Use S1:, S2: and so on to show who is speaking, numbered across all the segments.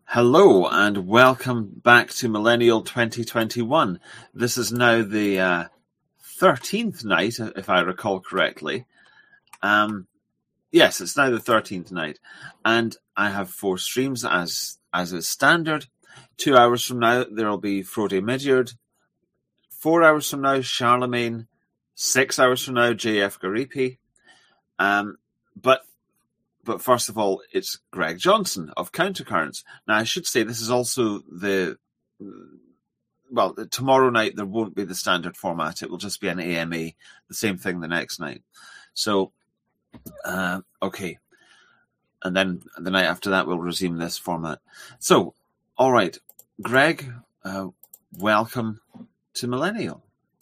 S1: Hello and welcome back to Millennial 2021. This is now the 13th night, if I recall correctly. Yes, it's now the 13th night. And I have 4 streams as is standard. 2 hours from now, there will be Frode Midyard. 4 hours from now, Charlemagne. 6 hours from now, JF Garipi. But first of all, it's Greg Johnson of Countercurrents. Now, I should say this is also tomorrow night there won't be the standard format. It will just be an AMA, the same thing the next night. So, okay. And then the night after that, we'll resume this format. So, all right. Greg, welcome to Millennial.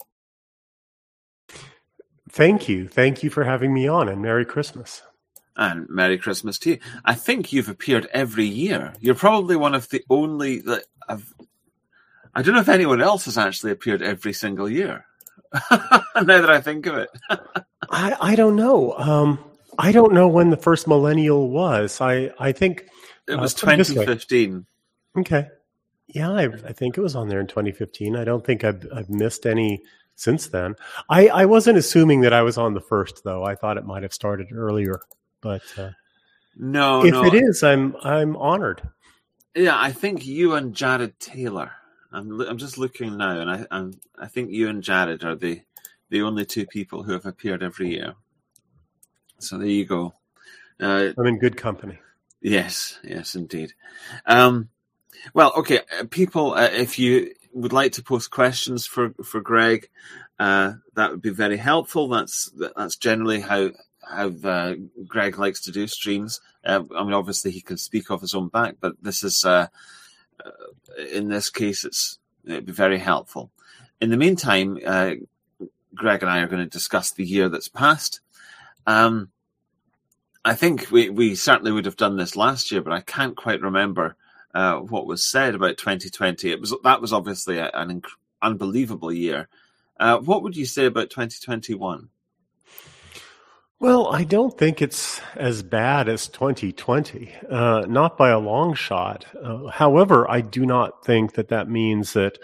S2: Thank you. Thank you for having me on, and Merry Christmas.
S1: And Merry Christmas to you. I think you've appeared every year. You're probably one of the only that I don't know if anyone else has actually appeared every single year. Now that I think of it.
S2: I don't know. I don't know when the first millennial was. I think
S1: it was 2015.
S2: Okay. Yeah, I think it was on there in 2015. I don't think I've missed any since then. I wasn't assuming that I was on the first, though. I thought it might have started earlier. But
S1: no,
S2: it is, I'm honored.
S1: Yeah, I think you and Jared Taylor. I'm just looking now, and I think you and Jared are the only 2 people who have appeared every year. So there you go.
S2: I'm in good company.
S1: Yes, indeed. Well, okay, people, if you would like to post questions for Greg, that would be very helpful. That's generally how Greg likes to do streams. Obviously he can speak off his own back, but this is in this case it'd be very helpful. In the meantime, Greg and I are going to discuss the year that's passed. I think we certainly would have done this last year, but I can't quite remember what was said about 2020. That was obviously an unbelievable year. What would you say about 2021?
S2: Well, I don't think it's as bad as 2020, not by a long shot. However, I do not think that means that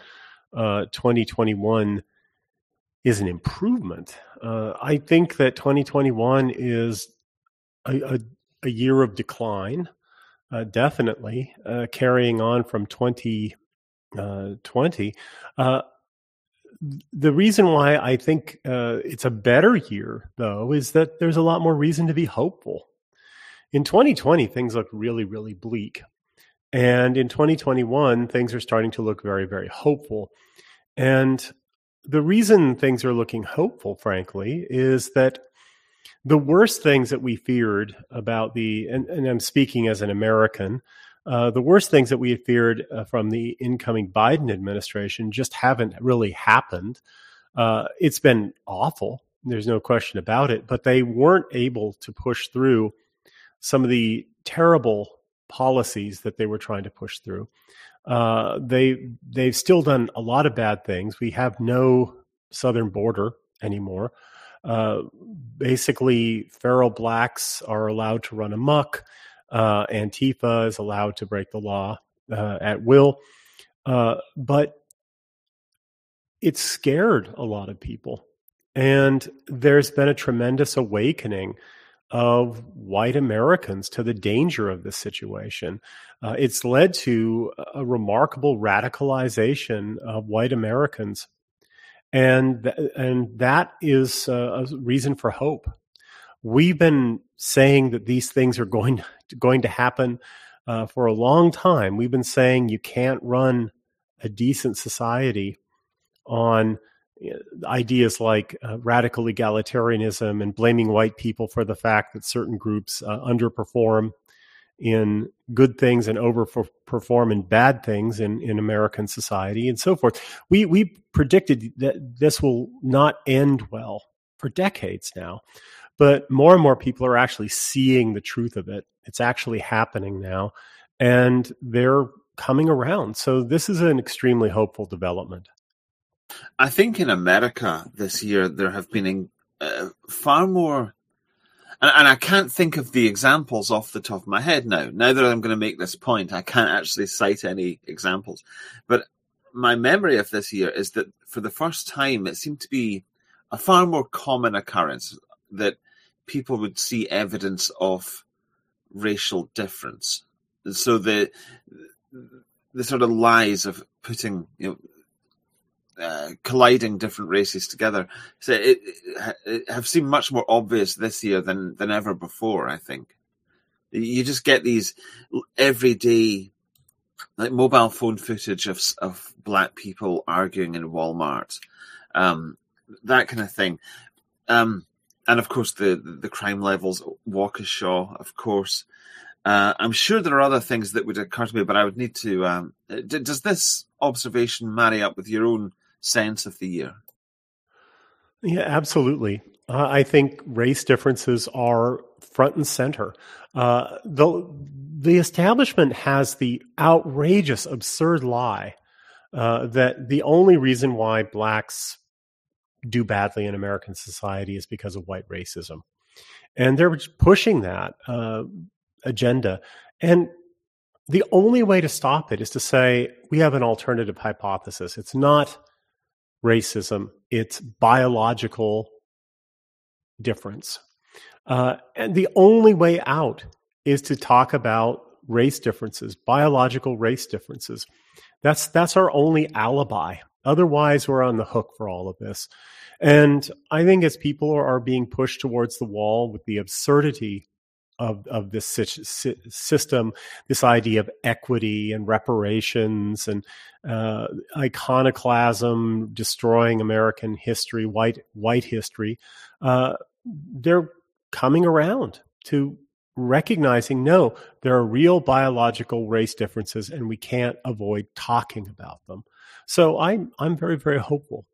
S2: 2021 is an improvement. I think that 2021 is a year of decline, definitely, carrying on from 2020. The reason why I think it's a better year, though, is that there's a lot more reason to be hopeful. In 2020, things look really, really bleak. And in 2021, things are starting to look very, very hopeful. And the reason things are looking hopeful, frankly, is that the worst things that we feared about and I'm speaking as an American, the worst things that we had feared from the incoming Biden administration just haven't really happened. It's been awful. There's no question about it. But they weren't able to push through some of the terrible policies that they were trying to push through. They've still done a lot of bad things. We have no southern border anymore. Basically, feral blacks are allowed to run amok. Antifa is allowed to break the law at will. But it scared a lot of people. And there's been a tremendous awakening of white Americans to the danger of this situation. It's led to a remarkable radicalization of white Americans. And that is a reason for hope. We've been saying that these things are going to happen for a long time. We've been saying you can't run a decent society on ideas like radical egalitarianism and blaming white people for the fact that certain groups underperform in good things and overperform in bad things in American society and so forth. We predicted that this will not end well for decades now. But more and more people are actually seeing the truth of it. It's actually happening now, and they're coming around. So this is an extremely hopeful development.
S1: I think in America this year there have been far more And I can't think of the examples off the top of my head now. Now that I'm going to make this point, I can't actually cite any examples. But my memory of this year is that for the first time, it seemed to be a far more common occurrence that people would see evidence of racial difference. And so the sort of lies of putting, colliding different races together, so it have seemed much more obvious this year than ever before. I think you just get these everyday, like, mobile phone footage of black people arguing in Walmart, that kind of thing, and of course the crime levels, Waukesha, of course. I'm sure there are other things that would occur to me, but I would need to. Does this observation marry up with your own sense of the year?
S2: Yeah, absolutely. I think race differences are front and center. The establishment has the outrageous, absurd lie that the only reason why blacks do badly in American society is because of white racism. And they're pushing that agenda. And the only way to stop it is to say, we have an alternative hypothesis. It's not racism, it's biological difference. And the only way out is to talk about race differences, biological race differences. That's our only alibi. Otherwise, we're on the hook for all of this. And I think as people are being pushed towards the wall with the absurdity of this system, this idea of equity and reparations and iconoclasm destroying American history, white history, they're coming around to recognizing, no, there are real biological race differences and we can't avoid talking about them. So I'm very, very hopeful.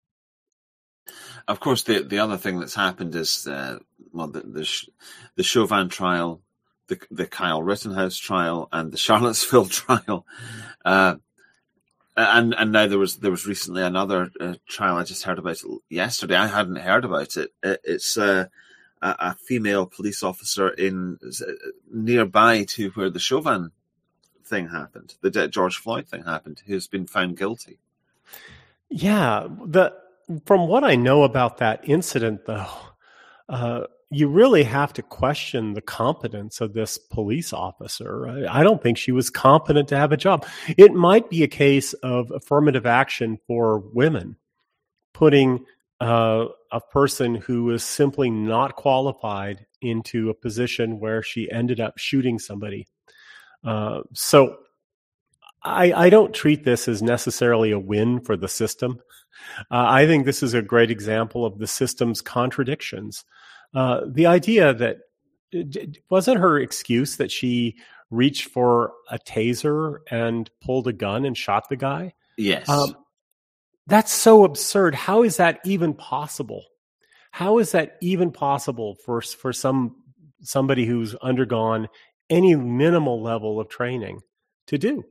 S1: Of course, the other thing that's happened is the Chauvin trial, the Kyle Rittenhouse trial, and the Charlottesville trial, and now there was recently another trial. I just heard about it yesterday. I hadn't heard about it. It's a female police officer nearby to where the Chauvin thing happened, the George Floyd thing happened, who's been found guilty.
S2: Yeah, from what I know about that incident, though, you really have to question the competence of this police officer. I don't think she was competent to have a job. It might be a case of affirmative action for women, putting a person who is simply not qualified into a position where she ended up shooting somebody. So I don't treat this as necessarily a win for the system. I think this is a great example of the system's contradictions. The idea that wasn't her excuse that she reached for a taser and pulled a gun and shot the guy?
S1: Yes.
S2: That's so absurd. How is that even possible? How is that even possible for somebody who's undergone any minimal level of training to do?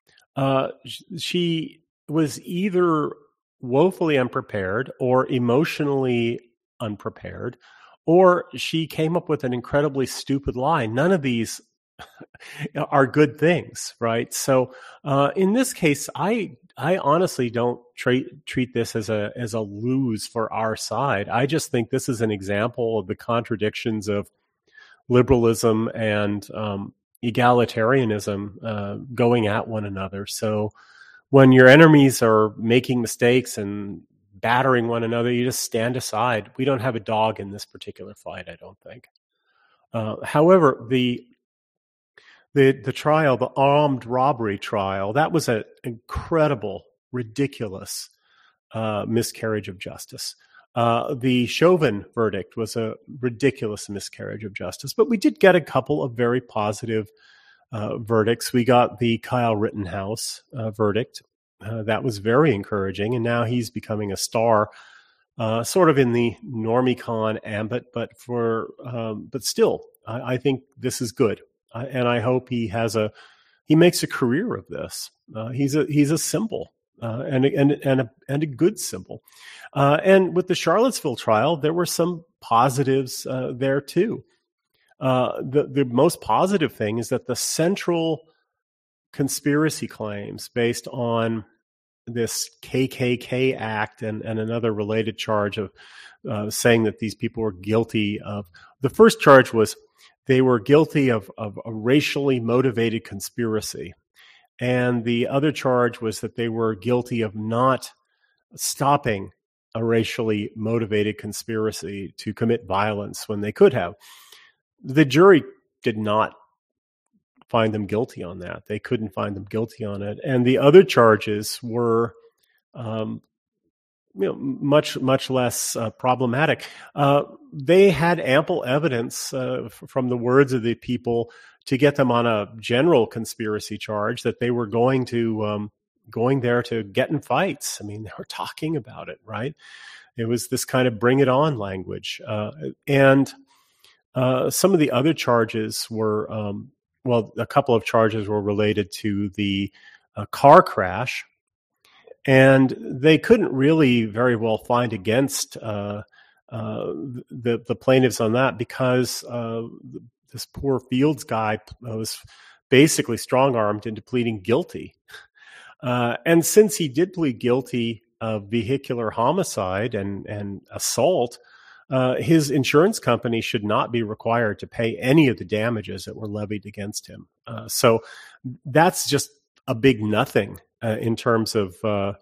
S2: She was either woefully unprepared or emotionally unprepared, or she came up with an incredibly stupid lie. None of these are good things, right? So in this case, I honestly don't treat this as a lose for our side. I just think this is an example of the contradictions of liberalism and egalitarianism going at one another. So when your enemies are making mistakes and battering one another, you just stand aside. We don't have a dog in this particular fight, I don't think. However, the trial, the armed robbery trial, that was an incredible, ridiculous miscarriage of justice. The Chauvin verdict was a ridiculous miscarriage of justice, but we did get a couple of very positive verdicts. We got the Kyle Rittenhouse verdict. That was very encouraging, and now he's becoming a star, sort of in the normie-con ambit, but still, I think this is good, and I hope he makes a career of this. He's a symbol and a good symbol. And with the Charlottesville trial, there were some positives there too. The most positive thing is that the central conspiracy claims based on this KKK act and another related charge of saying that these people were guilty of, the first charge was they were guilty of a racially motivated conspiracy. And the other charge was that they were guilty of not stopping a racially motivated conspiracy to commit violence when they could have. The jury did not find them guilty on that. They couldn't find them guilty on it. And the other charges were much less problematic. They had ample evidence from the words of the people to get them on a general conspiracy charge that they were going there to get in fights. I mean, they were talking about it, right? It was this kind of bring it on language. And some of the other charges were, a couple of charges were related to the car crash. And they couldn't really very well find against the plaintiffs on that because this poor Fields guy was basically strong-armed into pleading guilty. And since he did plead guilty of vehicular homicide and assault, his insurance company should not be required to pay any of the damages that were levied against him. So that's just a big nothing in terms of the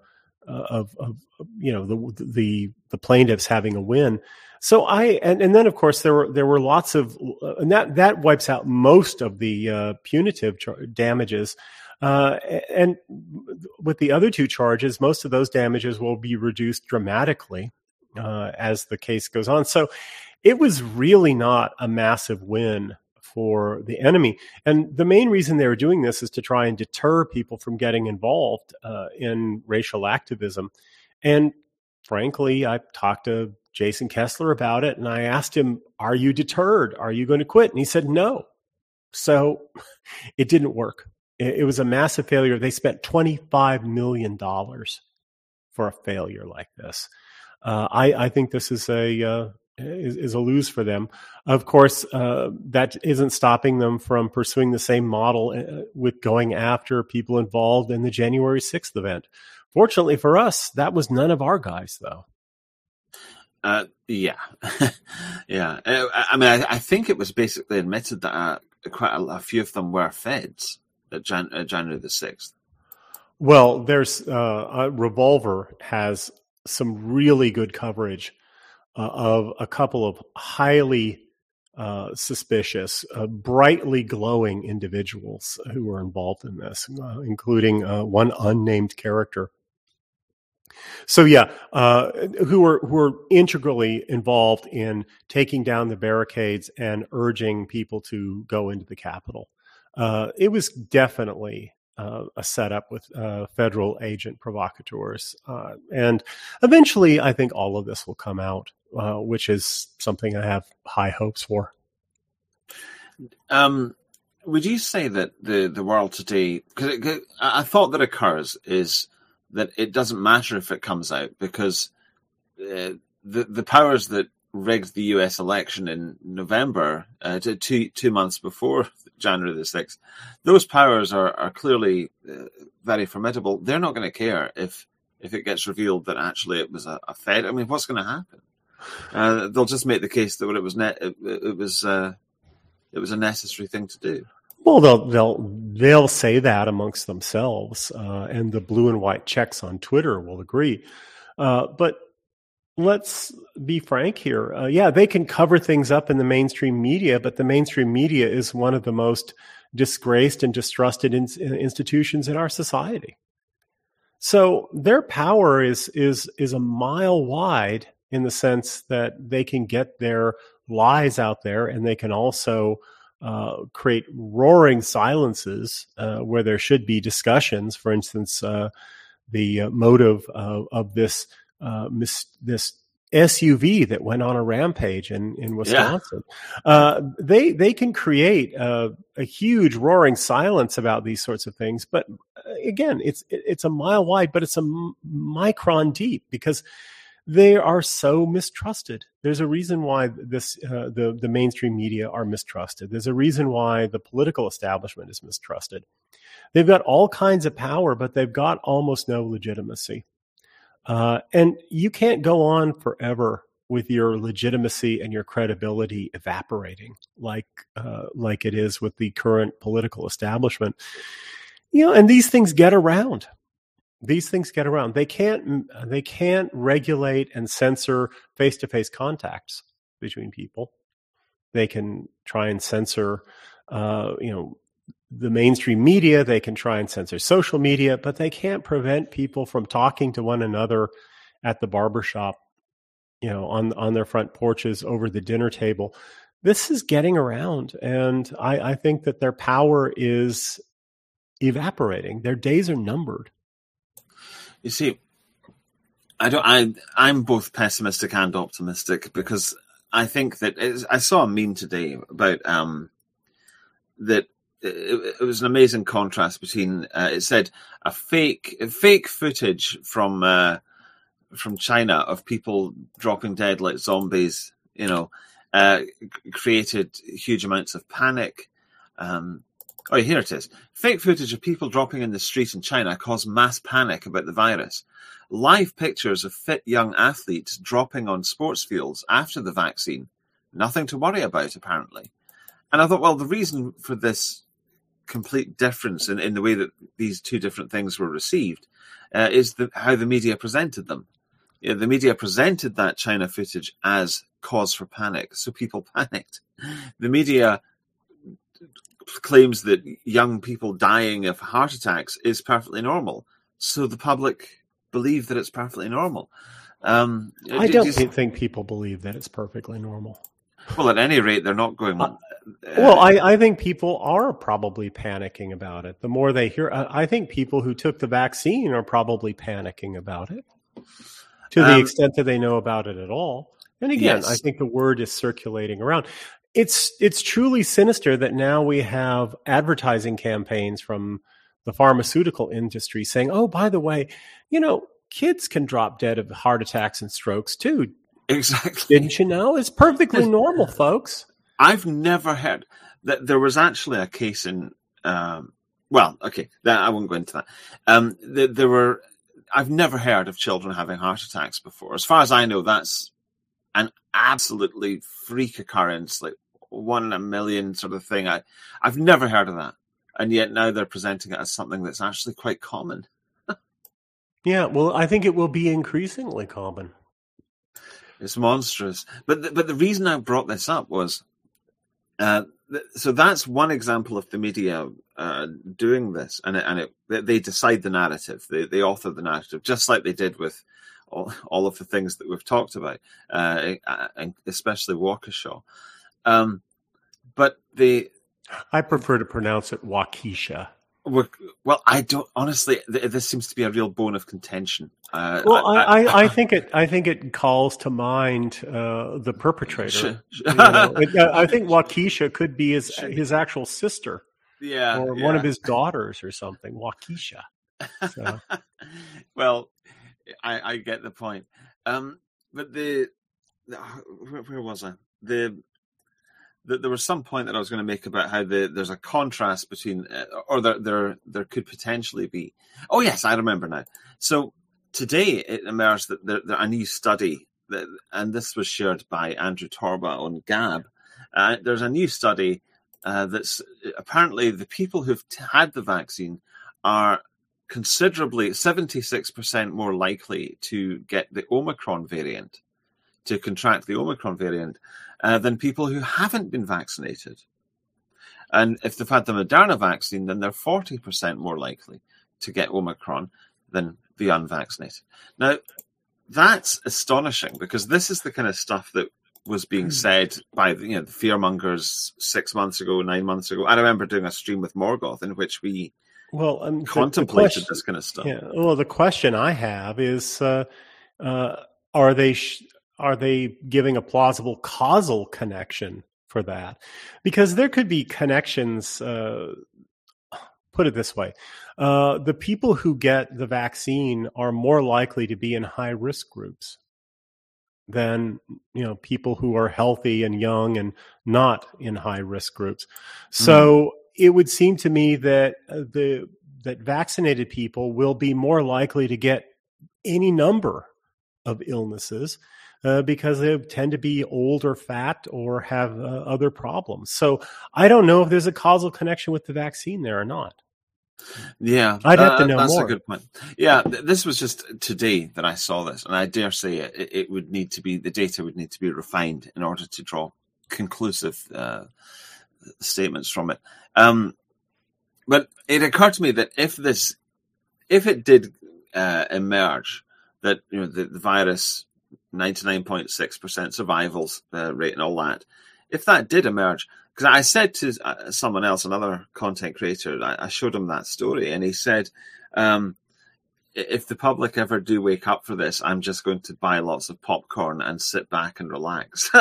S2: plaintiffs having a win. So and then of course there were lots of and that wipes out most of the punitive damages. And with the other two charges, most of those damages will be reduced dramatically as the case goes on. So it was really not a massive win for the enemy. And the main reason they were doing this is to try and deter people from getting involved in racial activism. And frankly, I talked to Jason Kessler about it, and I asked him, are you deterred? Are you going to quit? And he said no. So it didn't work. It was a massive failure. They spent $25 million for a failure like this. I think this is a lose for them. Of course, that isn't stopping them from pursuing the same model with going after people involved in the January 6th event. Fortunately for us, that was none of our guys, though.
S1: Yeah. Yeah. I mean, I think it was basically admitted that quite a few of them were feds at January the 6th.
S2: Well, there's Revolver has some really good coverage of a couple of highly suspicious, brightly glowing individuals who were involved in this, including one unnamed character. So yeah, who were integrally involved in taking down the barricades and urging people to go into the Capitol. It was definitely a setup with federal agent provocateurs. And eventually, I think all of this will come out, which is something I have high hopes for.
S1: Would you say that the world today, because I thought that occurs, is that it doesn't matter if it comes out, because the powers that rigged the US election in November, 2 months before January the 6th, those powers are clearly very formidable. They're not going to care if it gets revealed that actually it was a Fed. I mean, what's going to happen? They'll just make the case that it was a necessary thing to do.
S2: Well, they'll say that amongst themselves, and the blue and white checks on Twitter will agree. But let's be frank here. Yeah, they can cover things up in the mainstream media, but the mainstream media is one of the most disgraced and distrusted institutions in our society. So their power is a mile wide in the sense that they can get their lies out there, and they can also create roaring silences where there should be discussions. For instance, the motive of this SUV that went on a rampage in Wisconsin. Yeah. They can create a huge roaring silence about these sorts of things, but again, it's a mile wide, but it's a micron deep because they are so mistrusted. There's a reason why the mainstream media are mistrusted. There's a reason why the political establishment is mistrusted. They've got all kinds of power, but they've got almost no legitimacy. And you can't go on forever with your legitimacy and your credibility evaporating like it is with the current political establishment. And these things get around. They can't regulate and censor face-to-face contacts between people. They can try and censor, the mainstream media. They can try and censor social media, but they can't prevent people from talking to one another at the barbershop, on their front porches, over the dinner table. This is getting around, and I think that their power is evaporating. Their days are numbered.
S1: You see, I'm both pessimistic and optimistic because I think that I saw a meme today about that it was an amazing contrast between it said a fake footage from China of people dropping dead like zombies, created huge amounts of panic. Here it is. Fake footage of people dropping in the street in China caused mass panic about the virus. Live pictures of fit young athletes dropping on sports fields after the vaccine. Nothing to worry about, apparently. And I thought, well, the reason for this complete difference in the way that these two different things were received is how the media presented them. The media presented that China footage as cause for panic, so people panicked. The media claims that young people dying of heart attacks is perfectly normal, so the public believe that it's perfectly normal.
S2: I don't think people believe that it's perfectly normal.
S1: Well, at any rate, they're not going.
S2: I think people are probably panicking about it. The more they hear, I think people who took the vaccine are probably panicking about it to the extent that they know about it at all. And again, yes. I think the word is circulating around. It's truly sinister that now we have advertising campaigns from the pharmaceutical industry saying, oh, by the way, kids can drop dead of heart attacks and strokes too.
S1: Exactly.
S2: Didn't you know? It's perfectly normal, folks.
S1: I've never heard that there was actually a case in, I won't go into that. I've never heard of children having heart attacks before. As far as I know, that's an absolutely freak occurrence, like 1 in a million sort of thing. I've never heard of that. And yet now they're presenting it as something that's actually quite common.
S2: Yeah, well, I think it will be increasingly common.
S1: It's monstrous. But the reason I brought this up was, so that's one example of the media doing this, and they decide the narrative, they author the narrative, just like they did with all of the things that we've talked about, and especially Waukesha. But
S2: I prefer to pronounce it Waukesha.
S1: Well, I don't honestly. This seems to be a real bone of contention.
S2: I think it calls to mind the perpetrator. I think Waukesha could be his actual sister, or one of his daughters or something. Waukesha. So.
S1: Well, I get the point. But where was I? There was some point that I was going to make about how there's a contrast between, or there could potentially be. Oh yes, I remember now. So today it emerged that there a new study, and this was shared by Andrew Torba on Gab. There's a new study that's apparently the people who've had the vaccine are considerably 76% more likely to get the Omicron variant, to contract the Omicron variant, than people who haven't been vaccinated. And if they've had the Moderna vaccine, then they're 40% more likely to get Omicron than the unvaccinated. Now, that's astonishing, because this is the kind of stuff that was being said by the fearmongers 6 months ago, 9 months ago. I remember doing a stream with Morgoth in which we contemplated this kind of stuff.
S2: Yeah. Well, the question I have is, are they giving a plausible causal connection for that? Because there could be connections put it this way. The people who get the vaccine are more likely to be in high risk groups than, people who are healthy and young and not in high risk groups. So it would seem to me that that vaccinated people will be more likely to get any number of illnesses because they tend to be old or fat or have other problems. So I don't know if there's a causal connection with the vaccine there or not.
S1: Yeah,
S2: I'd have to know
S1: that's
S2: more.
S1: a good point. Yeah, this was just today that I saw this, and I dare say it would need to be, the data would need to be refined in order to draw conclusive statements from it. But it occurred to me that if it did emerge that the virus 99.6% survival rate and all that, if that did emerge. Because I said to someone else, another content creator, I showed him that story, and he said, if the public ever do wake up for this, I'm just going to buy lots of popcorn and sit back and relax.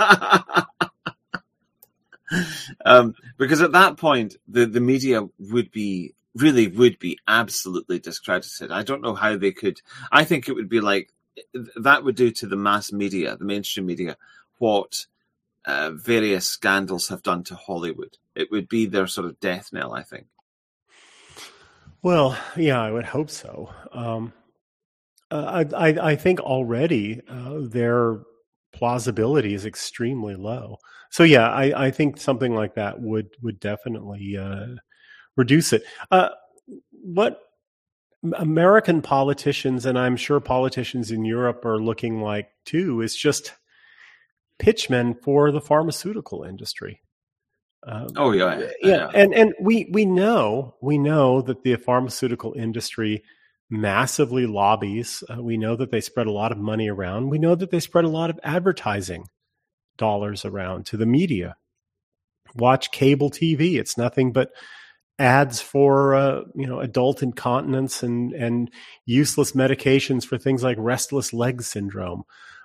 S1: Because at that point, the media would be absolutely discredited. I don't know how they could. I think it would be like, that would do to the mass media, the mainstream media, what various scandals have done to Hollywood. It would be their sort of death knell, I think.
S2: Well, yeah, I would hope so. I think already their plausibility is extremely low. So yeah, I think something like that would definitely reduce it. What American politicians, and I'm sure politicians in Europe are looking like too, is just pitchmen for the pharmaceutical industry.
S1: Yeah.
S2: And we know that the pharmaceutical industry massively lobbies. We know that they spread a lot of money around. We know that they spread a lot of advertising dollars around to the media. Watch cable TV; it's nothing but ads for adult incontinence and useless medications for things like restless leg syndrome.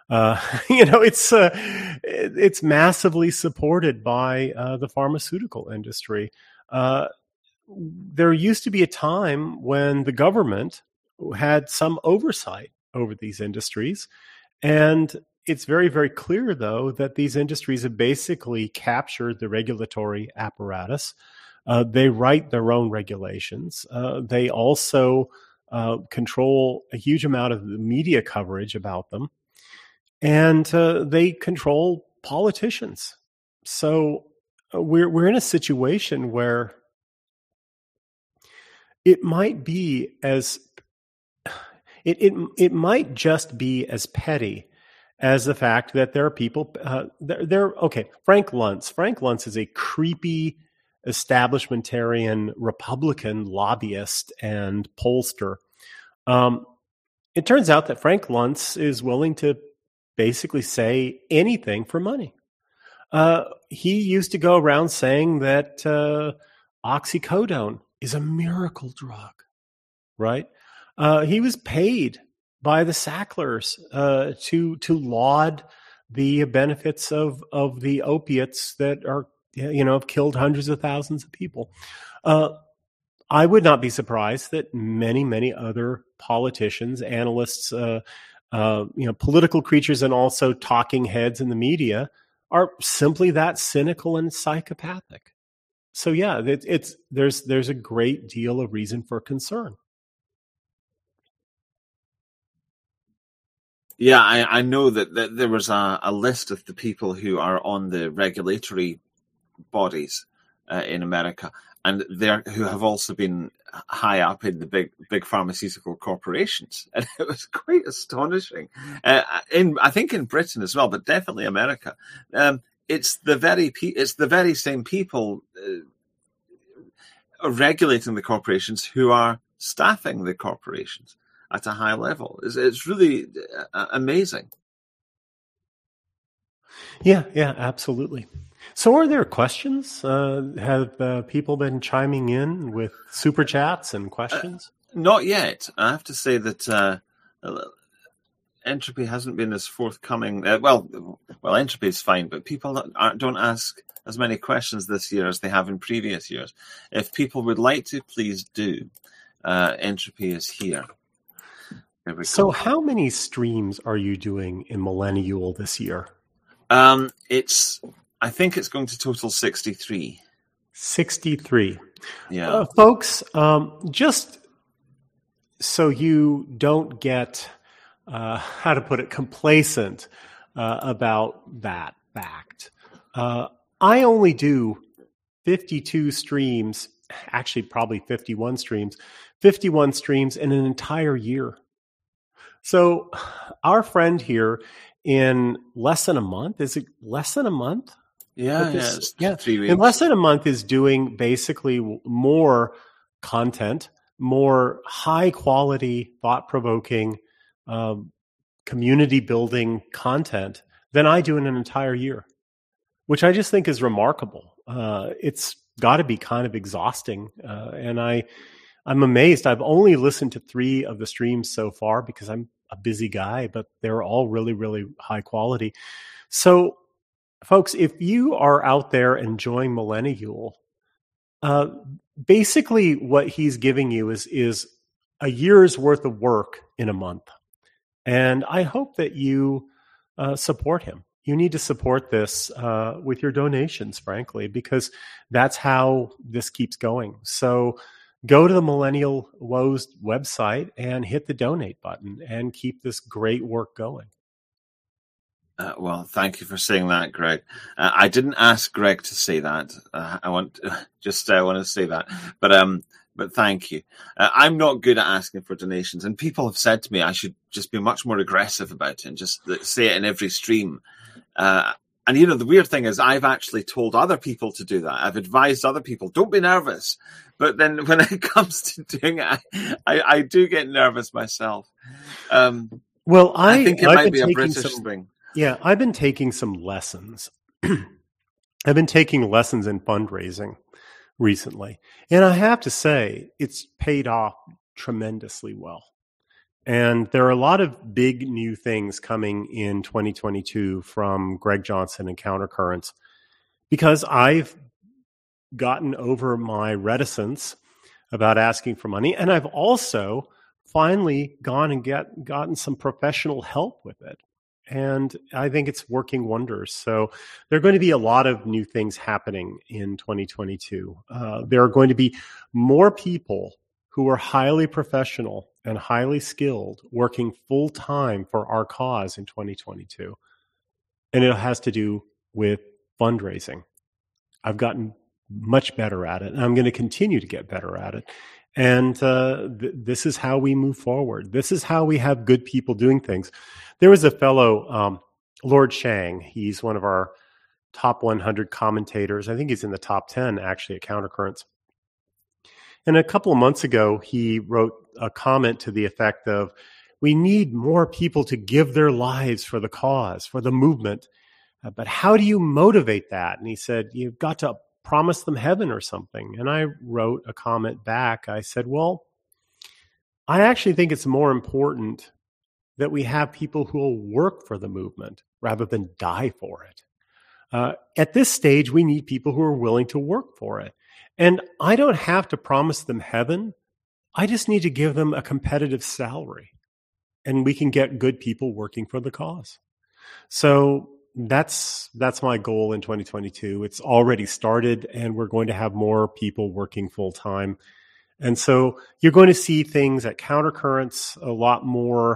S2: It's massively supported by the pharmaceutical industry. There used to be a time when the government had some oversight over these industries, and it's very, very clear, though, that these industries have basically captured the regulatory apparatus. They write their own regulations. They also control a huge amount of the media coverage about them. And they control politicians. So we're in a situation where it might be it might just be as petty as the fact that there are people. Okay. Frank Luntz is a creepy establishmentarian Republican lobbyist and pollster. It turns out that Frank Luntz is willing to basically say anything for money. He used to go around saying that oxycodone is a miracle drug, right? He was paid by the Sacklers to laud the benefits of the opiates that are, have killed hundreds of thousands of people. I would not be surprised that many, many other politicians, analysts, political creatures, and also talking heads in the media are simply that cynical and psychopathic. So yeah, there's a great deal of reason for concern.
S1: Yeah, I know that there was a list of the people who are on the regulatory bodies in America, and who have also been high up in the big pharmaceutical corporations, and it was quite astonishing. I think in Britain as well, but definitely America. It's the very same people regulating the corporations who are staffing the corporations at a high level. It's really amazing.
S2: Yeah, absolutely. So are there questions? Have people been chiming in with super chats and questions?
S1: Not yet. I have to say that Entropy hasn't been as forthcoming. Well, Entropy is fine, but people don't ask as many questions this year as they have in previous years. If people would like to, please do. Entropy is here.
S2: So how many streams are you doing in Millennial this year?
S1: I think it's going to total 63.
S2: 63.
S1: Yeah.
S2: Folks, just so you don't get, how to put it, complacent about that fact. I only do 52 streams, actually probably 51 streams in an entire year. So our friend here in less than a month, is it less than a month?
S1: Yeah, it's 3 weeks.
S2: In less than a month is doing basically more content, more high quality, thought provoking, community building content than I do in an entire year, which I just think is remarkable. It's got to be kind of exhausting. And I'm amazed. I've only listened to 3 of the streams so far because I'm a busy guy, but they're all really, really high quality. So, folks, if you are out there enjoying Millennial, basically what he's giving you is a year's worth of work in a month. And I hope that you support him. You need to support this with your donations, frankly, because that's how this keeps going. So go to the Millennial Woes website and hit the donate button and keep this great work going.
S1: Well, thank you for saying that, Greg. I didn't ask Greg to say that. I want to say that, but thank you. I'm not good at asking for donations, and people have said to me I should just be much more aggressive about it and just say it in every stream. And the weird thing is, I've actually told other people to do that. I've advised other people, don't be nervous. But then when it comes to doing it, I do get nervous myself.
S2: Well,
S1: I think it might be a British thing.
S2: Yeah, I've been taking some lessons. I've been taking lessons in fundraising recently. And I have to say, it's paid off tremendously well. And there are a lot of big new things coming in 2022 from Greg Johnson and Countercurrents, because I've gotten over my reticence about asking for money. And I've also finally gone and gotten some professional help with it. And I think it's working wonders. So there are going to be a lot of new things happening in 2022. There are going to be more people who are highly professional and highly skilled working full time for our cause in 2022. And it has to do with fundraising. I've gotten much better at it, and I'm going to continue to get better at it. And this is how we move forward. This is how we have good people doing things. There was a fellow, Lord Shang. He's one of our top 100 commentators. I think he's in the top 10, actually, at Countercurrents. And a couple of months ago, he wrote a comment to the effect of, we need more people to give their lives for the cause, for the movement. But how do you motivate that? And he said, you've got to promise them heaven or something. And I wrote a comment back. I said, well, I actually think it's more important that we have people who will work for the movement rather than die for it. At this stage, we need people who are willing to work for it. And I don't have to promise them heaven. I just need to give them a competitive salary. And we can get good people working for the cause. So that's my goal in 2022. It's already started, and we're going to have more people working full time. And so you're going to see things at Countercurrents a lot more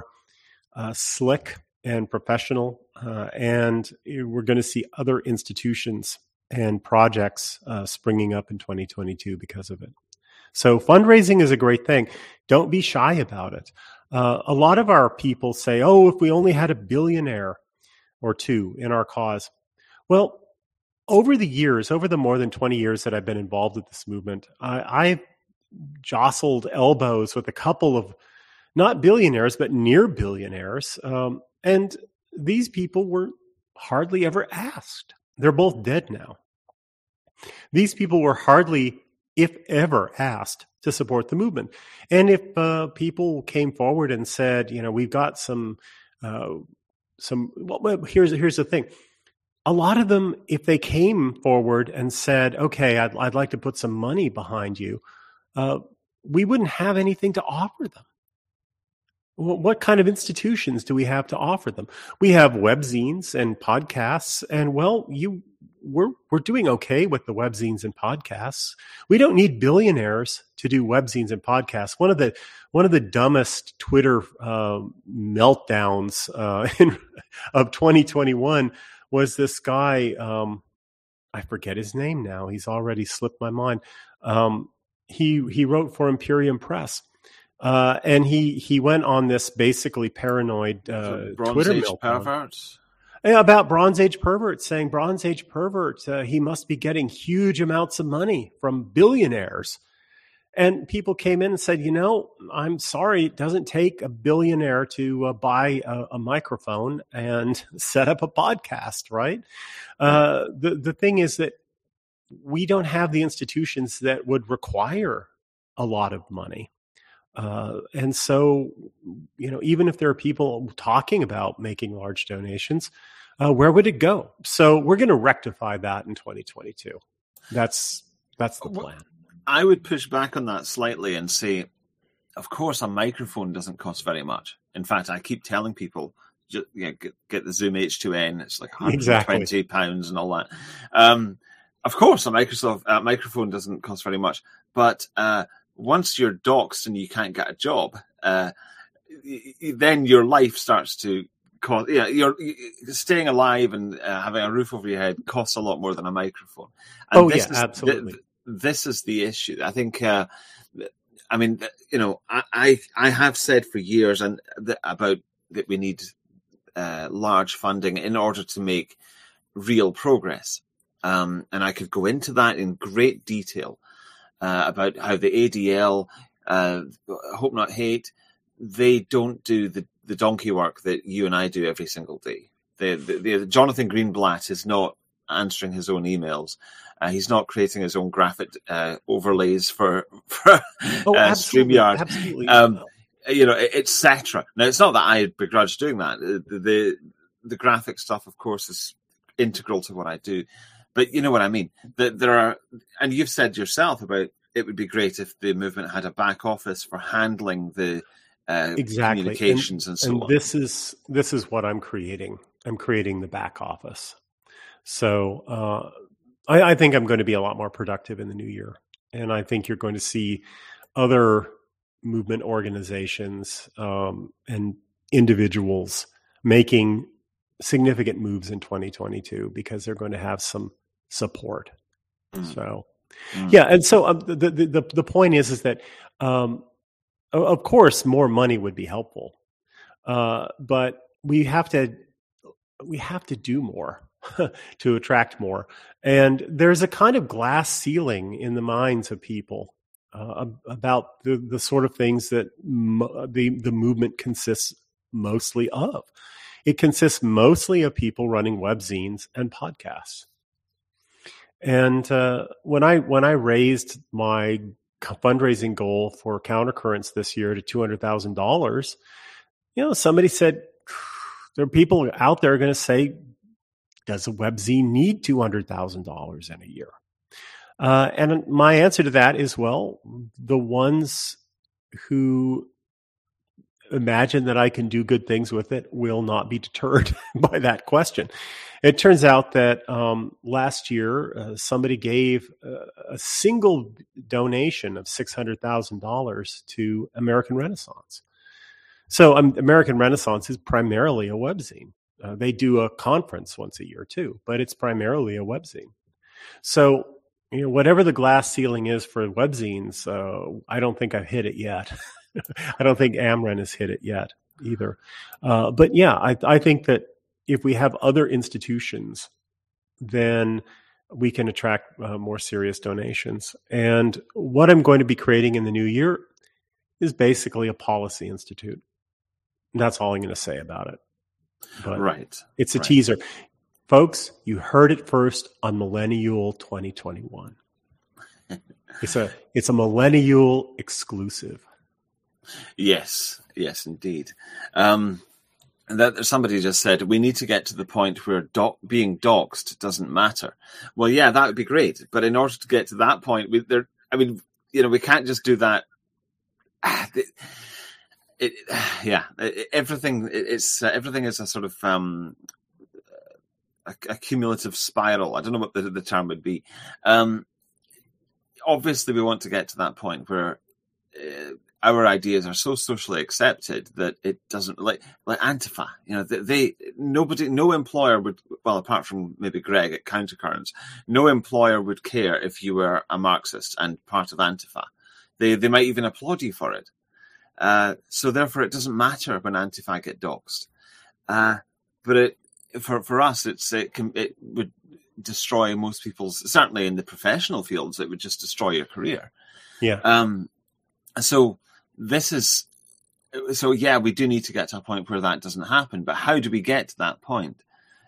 S2: slick and professional. And we're going to see other institutions and projects springing up in 2022 because of it. So fundraising is a great thing. Don't be shy about it. A lot of our people say, oh, if we only had a billionaire or two in our cause. Well, over the more than 20 years that I've been involved with this movement, I've jostled elbows with a couple of not billionaires, but near billionaires. And these people were hardly ever asked. They're both dead now. These people were hardly, if ever, asked to support the movement. And if people came forward and said, we've got some. Well, here's the thing. a lot of them, if they came forward and said, okay, I'd like to put some money behind you, we wouldn't have anything to offer them. What kind of institutions do we have to offer them? We have webzines and podcasts, and we're doing okay with the webzines and podcasts. We don't need billionaires to do webzines and podcasts. One of the dumbest Twitter meltdowns of 2021 was this guy. I forget his name now. He's already slipped my mind. He wrote for Imperium Press. And he went on this basically paranoid Twitter
S1: perverts.
S2: Yeah, about Bronze Age perverts, saying Bronze Age pervert, he must be getting huge amounts of money from billionaires. And people came in and said, I'm sorry, it doesn't take a billionaire to buy a microphone and set up a podcast, right? The thing is that we don't have the institutions that would require a lot of money. And so, even if there are people talking about making large donations, where would it go? So we're going to rectify that in 2022. That's the plan.
S1: I would push back on that slightly and say, of course, a microphone doesn't cost very much. In fact, I keep telling people, get the Zoom H2N. It's like £120 and all that. Of course, a microphone doesn't cost very much, but once you're doxxed and you can't get a job, then your life starts to cost. You're staying alive and having a roof over your head costs a lot more than a microphone. And
S2: absolutely.
S1: This is the issue. I think. I have said for years about that we need large funding in order to make real progress, and I could go into that in great detail. About how the ADL, Hope Not Hate, they don't do the donkey work that you and I do every single day. The Jonathan Greenblatt is not answering his own emails. He's not creating his own graphic overlays for StreamYard.
S2: Absolutely.
S1: Etc. Now, it's not that I begrudge doing that. The graphic stuff, of course, is integral to what I do. But you know what I mean? There are, and you've said yourself about it would be great if the movement had a back office for handling the communications and so on.
S2: This is what I'm creating. I'm creating the back office. So I think I'm going to be a lot more productive in the new year, and I think you're going to see other movement organizations and individuals making significant moves in 2022 because they're going to have some support. So, and so the point is that of course more money would be helpful, but we have to do more to attract more. And there's a kind of glass ceiling in the minds of people about the sort of things that the movement consists mostly of. It consists mostly of people running webzines and podcasts. And when I raised my fundraising goal for Countercurrents this year to $200,000, somebody said, there are people out there going to say, does a webzine need $200,000 in a year? And my answer to that is, well, the ones who imagine that I can do good things with it will not be deterred by that question. It turns out that last year, somebody gave a single donation of $600,000 to American Renaissance. So American Renaissance is primarily a webzine. They do a conference once a year too, but it's primarily a webzine. So, whatever the glass ceiling is for webzines, I don't think I've hit it yet. I don't think AmRen has hit it yet either. But yeah, I think that if we have other institutions, then we can attract more serious donations. And what I'm going to be creating in the new year is basically a policy institute. And that's all I'm going to say about it. But
S1: right.
S2: It's a teaser. Folks, you heard it first on Millennial 2021. It's a Millennial exclusive.
S1: Yes, indeed. that somebody just said, we need to get to the point where being doxxed doesn't matter. Well, yeah, that would be great. But in order to get to that point, we can't just do that. Everything is a sort of a cumulative spiral. I don't know what the term would be. Obviously, we want to get to that point where our ideas are so socially accepted that it doesn't, like Antifa. No employer would, well, apart from maybe Greg at Countercurrents, no employer would care if you were a Marxist and part of Antifa. They might even applaud you for it. So therefore, it doesn't matter when Antifa get doxxed. But for us, it would destroy most people's, certainly in the professional fields, it would just destroy your career.
S2: Yeah.
S1: So we do need to get to a point where that doesn't happen. But how do we get to that point?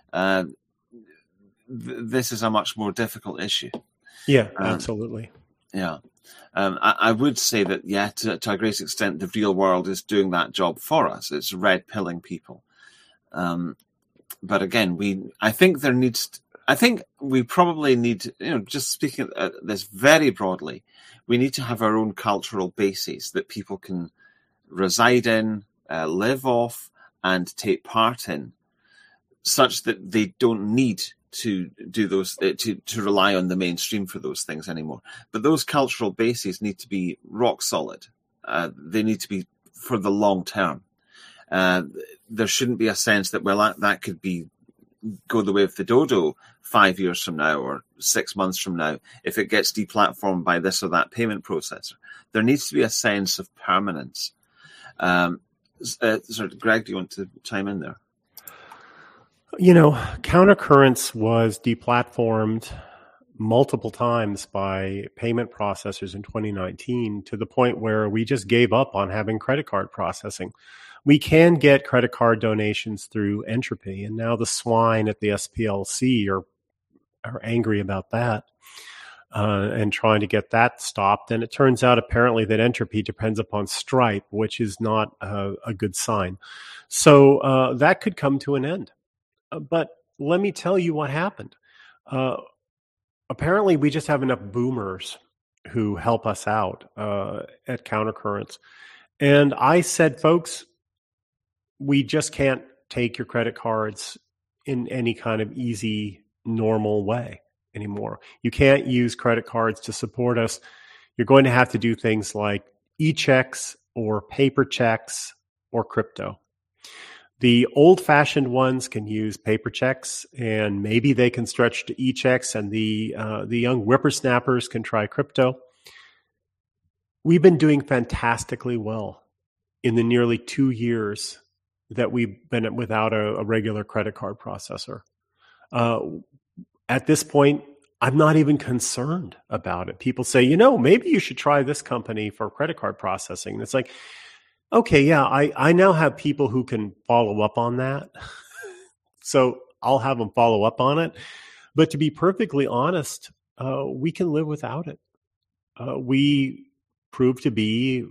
S1: This is a much more difficult issue.
S2: Yeah, absolutely.
S1: Yeah. I would say that, to a great extent, the real world is doing that job for us. It's red pilling people. But again, I think we probably need, just speaking this very broadly, we need to have our own cultural bases that people can reside in, live off, and take part in, such that they don't need to do those, to rely on the mainstream for those things anymore. But those cultural bases need to be rock solid. They need to be for the long term. There shouldn't be a sense that, well, that could go the way of the dodo 5 years from now or 6 months from now if it gets deplatformed by this or that payment processor. There needs to be a sense of permanence. Greg, do you want to chime in there?
S2: Countercurrents was deplatformed multiple times by payment processors in 2019 to the point where we just gave up on having credit card processing. We can get credit card donations through Entropy, and now the swine at the SPLC are angry about that and trying to get that stopped. And it turns out apparently that Entropy depends upon Stripe, which is not a good sign. So that could come to an end. But let me tell you what happened. Apparently, we just have enough boomers who help us out at Countercurrents. And I said, folks, we just can't take your credit cards in any kind of easy, normal way anymore. You can't use credit cards to support us. You're going to have to do things like e-checks or paper checks or crypto. The old-fashioned ones can use paper checks, and maybe they can stretch to e-checks, and the young whippersnappers can try crypto. We've been doing fantastically well in the nearly 2 years that we've been without a regular credit card processor. At this point, I'm not even concerned about it. People say, maybe you should try this company for credit card processing. And it's like, okay, yeah, I now have people who can follow up on that. So I'll have them follow up on it. But to be perfectly honest, we can live without it. We prove to be,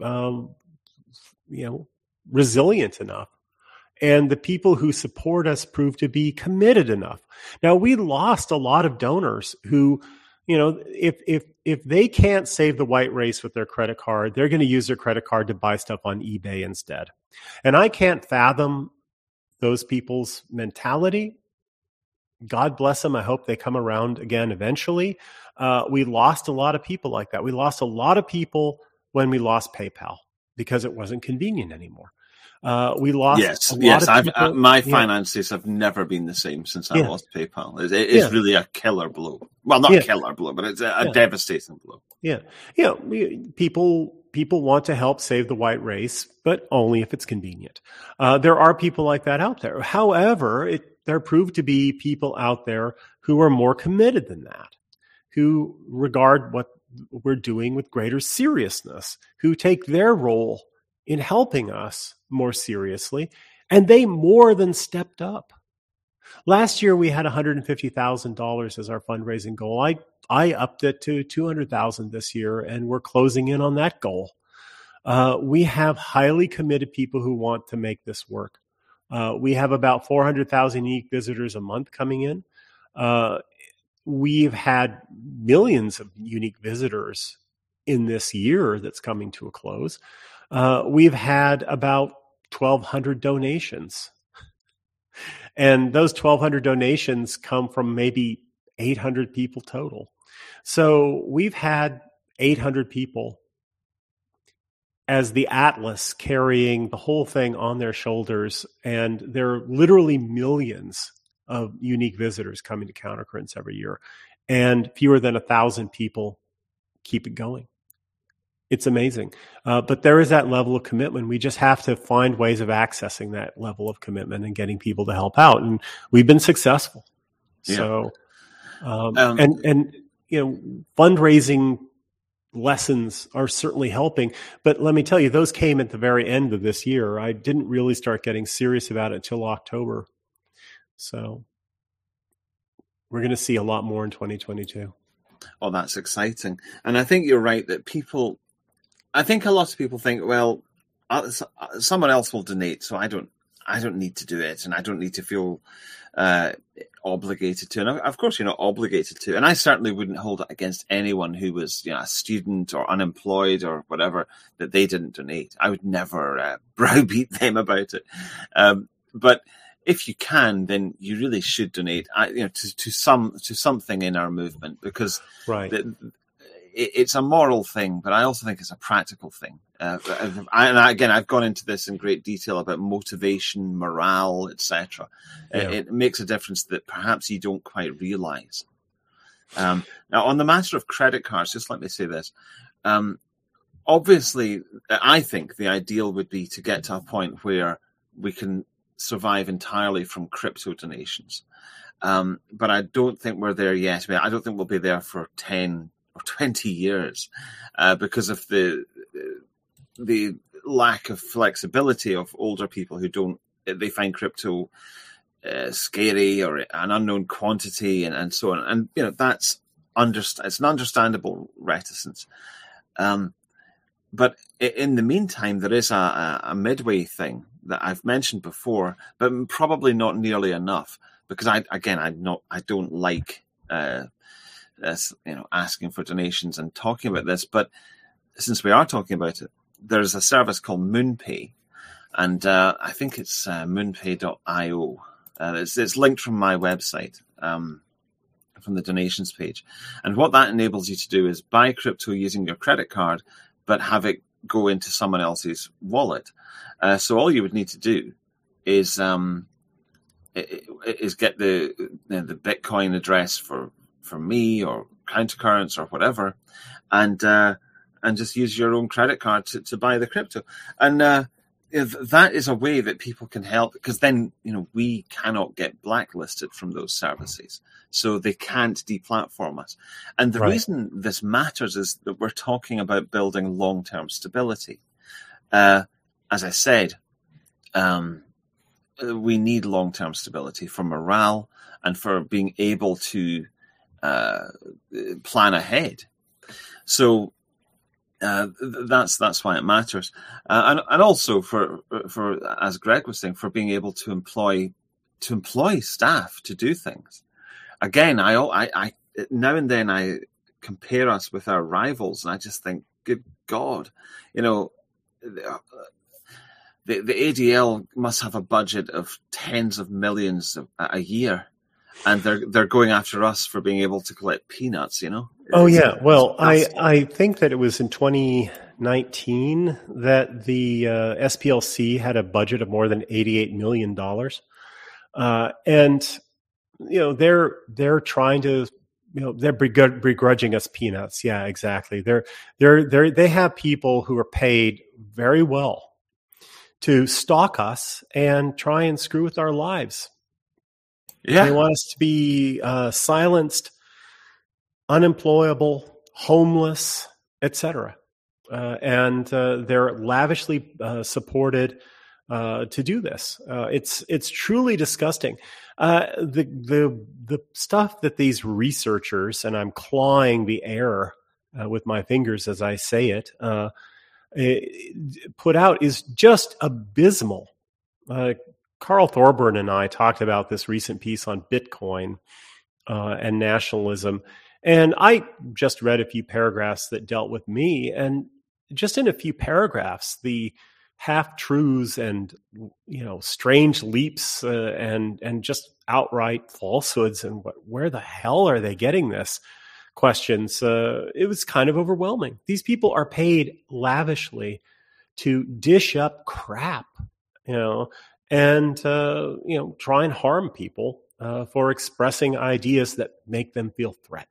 S2: resilient enough. And the people who support us prove to be committed enough. Now, we lost a lot of donors who, if they can't save the white race with their credit card, they're going to use their credit card to buy stuff on eBay instead. And I can't fathom those people's mentality. God bless them. I hope they come around again eventually. We lost a lot of people like that. We lost a lot of people when we lost PayPal because it wasn't convenient anymore. We lost.
S1: My finances have never been the same since I lost PayPal. It's really a killer blow. Well, not a killer blow, but it's a devastating blow.
S2: Yeah. People want to help save the white race, but only if it's convenient. There are people like that out there. However, there proved to be people out there who are more committed than that, who regard what we're doing with greater seriousness, who take their role in helping us more seriously, and they more than stepped up. Last year, we had $150,000 as our fundraising goal. I upped it to $200,000 this year, and we're closing in on that goal. We have highly committed people who want to make this work. We have about 400,000 unique visitors a month coming in. We've had millions of unique visitors in this year that's coming to a close. We've had about 1,200 donations. And those 1,200 donations come from maybe 800 people total. So we've had 800 people as the Atlas carrying the whole thing on their shoulders. And there are literally millions of unique visitors coming to Countercurrents every year. And fewer than 1,000 people keep it going. It's amazing. But there is that level of commitment. We just have to find ways of accessing that level of commitment and getting people to help out. And we've been successful. Yeah. So, and fundraising lessons are certainly helping. But let me tell you, those came at the very end of this year. I didn't really start getting serious about it until October. So we're going to see a lot more in 2022.
S1: Oh, that's exciting. And I think you're right that I think a lot of people think, well, someone else will donate, so I don't need to do it, and I don't need to feel obligated to. And of course, you're not obligated to. And I certainly wouldn't hold it against anyone who was, a student or unemployed or whatever, that they didn't donate. I would never browbeat them about it. But if you can, then you really should donate. To something in our movement, because
S2: right.
S1: It's a moral thing, but I also think it's a practical thing. I've gone into this in great detail about motivation, morale, etc. Yeah. It makes a difference that perhaps you don't quite realize. Now, on the matter of credit cards, just let me say this. Obviously, I think the ideal would be to get to a point where we can survive entirely from crypto donations. But I don't think we're there yet. I don't think we'll be there for 10 or 20 years because of the lack of flexibility of older people who they find crypto scary or an unknown quantity and so on. And, it's an understandable reticence. But in the meantime, there is a midway thing that I've mentioned before, but probably not nearly enough, because I don't like asking for donations and talking about this. But since we are talking about it, there's a service called MoonPay, and I think it's moonpay.io. It's linked from my website, from the donations page. And what that enables you to do is buy crypto using your credit card, but have it go into someone else's wallet. So all you would need to do is get the Bitcoin address for me or Countercurrents or whatever, and just use your own credit card to buy the crypto. And that is a way that people can help, because then we cannot get blacklisted from those services, so they can't deplatform us. And the reason this matters is that we're talking about building long-term stability. As I said, we need long-term stability for morale and for being able to plan ahead. So that's why it matters, and also for as Greg was saying, for being able to employ staff to do things. Again, I now and then I compare us with our rivals, and I just think, good God, the ADL must have a budget of tens of millions a year, and they're going after us for being able to collect peanuts.
S2: Oh yeah. Well, I think that it was in 2019 that the SPLC had a budget of more than $88 million, and they're trying to they're begrudging us peanuts. Yeah, exactly. They have people who are paid very well to stalk us and try and screw with our lives. Yeah, they want us to be silenced, unemployable, homeless, etc. And they're lavishly supported to do this. It's truly disgusting. The stuff that these researchers, and I'm clawing the air with my fingers as I say it, put out is just abysmal. Carl Thorburn and I talked about this recent piece on Bitcoin and nationalism. And I just read a few paragraphs that dealt with me. And just in a few paragraphs, the half-truths and, strange leaps and just outright falsehoods and where the hell are they getting this questions, it was kind of overwhelming. These people are paid lavishly to dish up crap, and try and harm people for expressing ideas that make them feel threatened.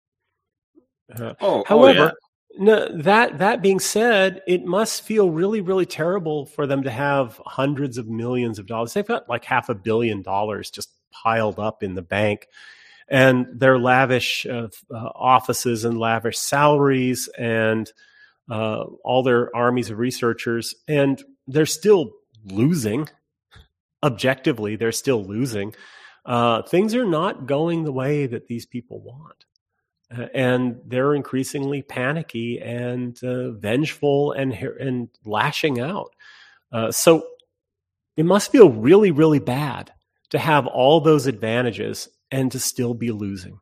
S2: However, that being said, it must feel really, really terrible for them to have hundreds of millions of dollars. They've got like $500 million just piled up in the bank, and their lavish offices and lavish salaries and all their armies of researchers, and they're still losing. Objectively, they're still losing. Things are not going the way that these people want. And they're increasingly panicky and vengeful and lashing out. So it must feel really, really bad to have all those advantages and to still be losing.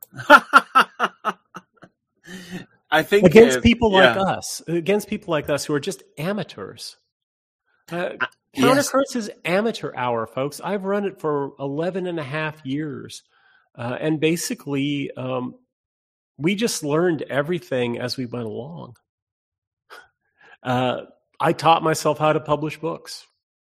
S1: I think
S2: against people like us who are just amateurs. Countercurrents is amateur hour, folks. I've run it for 11 and a half years. And basically, we just learned everything as we went along. I taught myself how to publish books.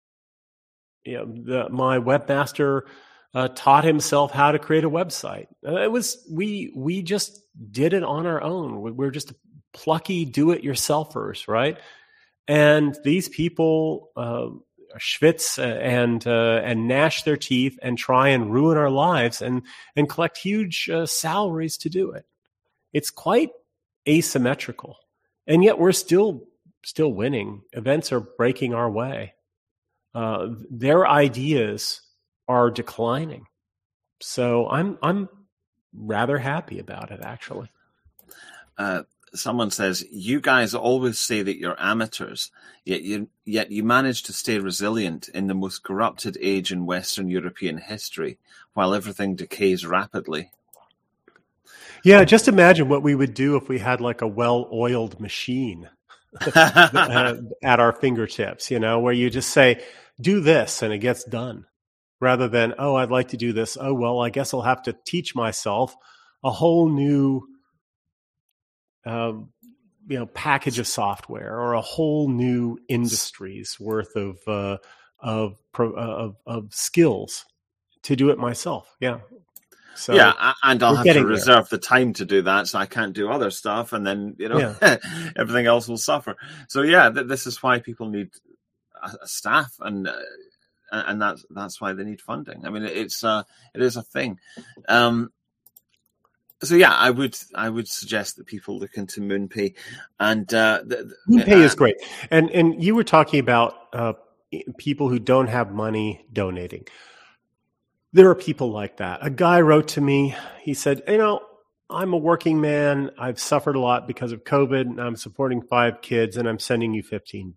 S2: My webmaster taught himself how to create a website. We just did it on our own. We're just plucky do-it-yourselfers, right? And these people schwitz and gnash their teeth and try and ruin our lives and collect huge salaries to do it. It's quite asymmetrical, and yet we're still winning. Events are breaking our way. Their ideas are declining, so I'm rather happy about it, actually.
S1: Someone says, you guys always say that you're amateurs, yet you manage to stay resilient in the most corrupted age in Western European history, while everything decays rapidly.
S2: Yeah, just imagine what we would do if we had like a well-oiled machine at our fingertips, where you just say, do this, and it gets done. Rather than, oh, I'd like to do this. Oh, well, I guess I'll have to teach myself a whole new package of software or a whole new industry's worth of skills to do it myself. Yeah. So
S1: and I'll have to reserve the time to do that, so I can't do other stuff, and then everything else will suffer. So this is why people need a staff, and that's why they need funding. I mean, it is a thing. So I would suggest that people look into MoonPay, and
S2: MoonPay is great. And you were talking about people who don't have money donating. There are people like that. A guy wrote to me. He said, I'm a working man. I've suffered a lot because of COVID, and I'm supporting 5 kids, and I'm sending you $15.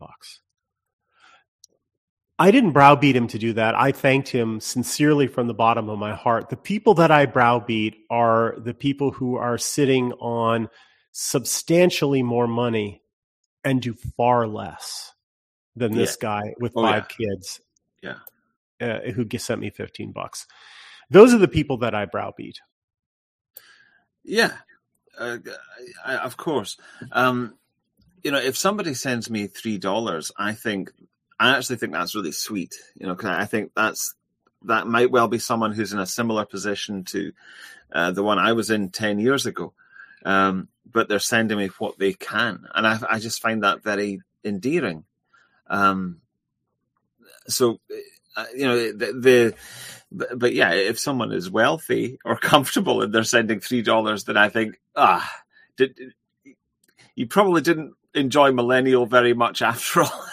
S2: I didn't browbeat him to do that. I thanked him sincerely from the bottom of my heart. The people that I browbeat are the people who are sitting on substantially more money and do far less than this guy with 5 kids.
S1: Yeah.
S2: Who sent me $15. Those are the people that I browbeat.
S1: Yeah, of course. If somebody sends me $3, I actually think that's really sweet. Because I think that might well be someone who's in a similar position to the one I was in 10 years ago. But they're sending me what they can, and I just find that very endearing. But if someone is wealthy or comfortable and they're sending $3, then I think, you probably didn't enjoy Millennial very much after all.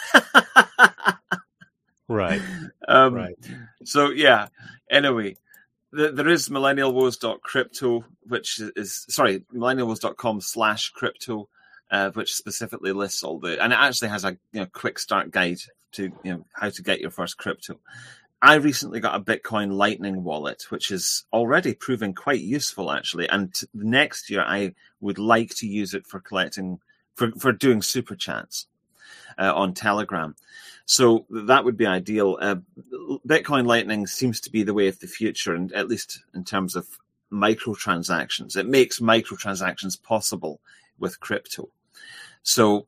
S2: Right.
S1: Right. So anyway, there is millennialwoes.crypto, which is, millennialwoes.com/crypto, which specifically lists all and it actually has a quick start guide to how to get your first crypto. I recently got a Bitcoin Lightning wallet, which is already proving quite useful, actually. And next year, I would like to use it for collecting, for doing super chats on Telegram. So that would be ideal. Bitcoin Lightning seems to be the way of the future, and at least in terms of microtransactions. It makes microtransactions possible with crypto. So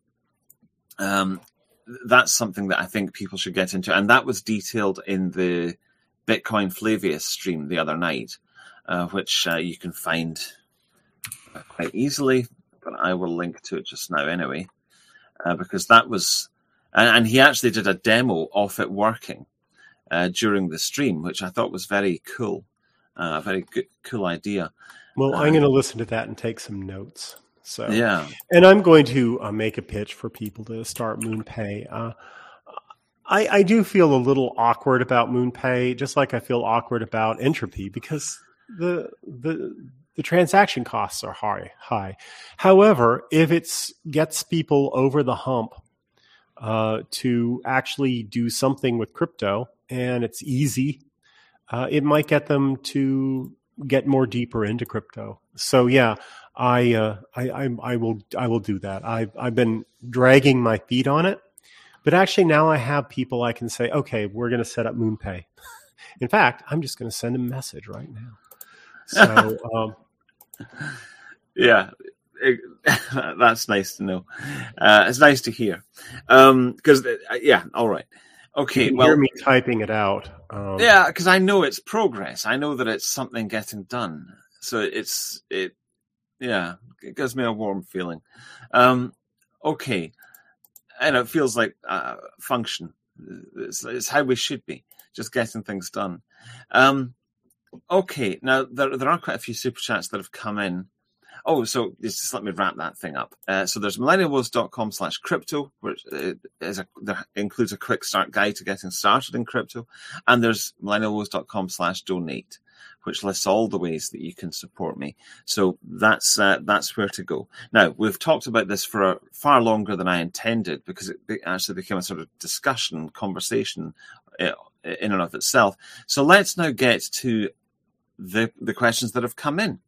S1: that's something that I think people should get into. And that was detailed in the Bitcoin Flavius stream the other night, which you can find quite easily, but I will link to it just now anyway, because that was... And he actually did a demo of it working during the stream, which I thought was very cool. A very good, cool idea.
S2: Well, I'm going to listen to that and take some notes. So
S1: yeah,
S2: and I'm going to make a pitch for people to start MoonPay. I do feel a little awkward about MoonPay, just like I feel awkward about Entropy, because the transaction costs are high. However, if it gets people over the hump to actually do something with crypto, and it's easy, it might get them to get more deeper into crypto. So yeah, I will do that. I've been dragging my feet on it, but actually now I have people I can say, okay, we're going to set up MoonPay. In fact, I'm just going to send a message right now. So
S1: yeah. That's nice to know. It's nice to hear. Because, yeah, all right. Okay,
S2: you hear me typing it out.
S1: Yeah, because I know it's progress. I know that it's something getting done. So it gives me a warm feeling. Okay. And it feels like function. It's how we should be, just getting things done. Okay, now there are quite a few super chats that have come in. Oh, so just let me wrap that thing up. So there's millennialwars.com/crypto, which includes a quick start guide to getting started in crypto. And there's millennialwars.com/donate, which lists all the ways that you can support me. So that's where to go. Now, we've talked about this for far longer than I intended, because it actually became a sort of discussion, conversation in and of itself. So let's now get to the questions that have come in.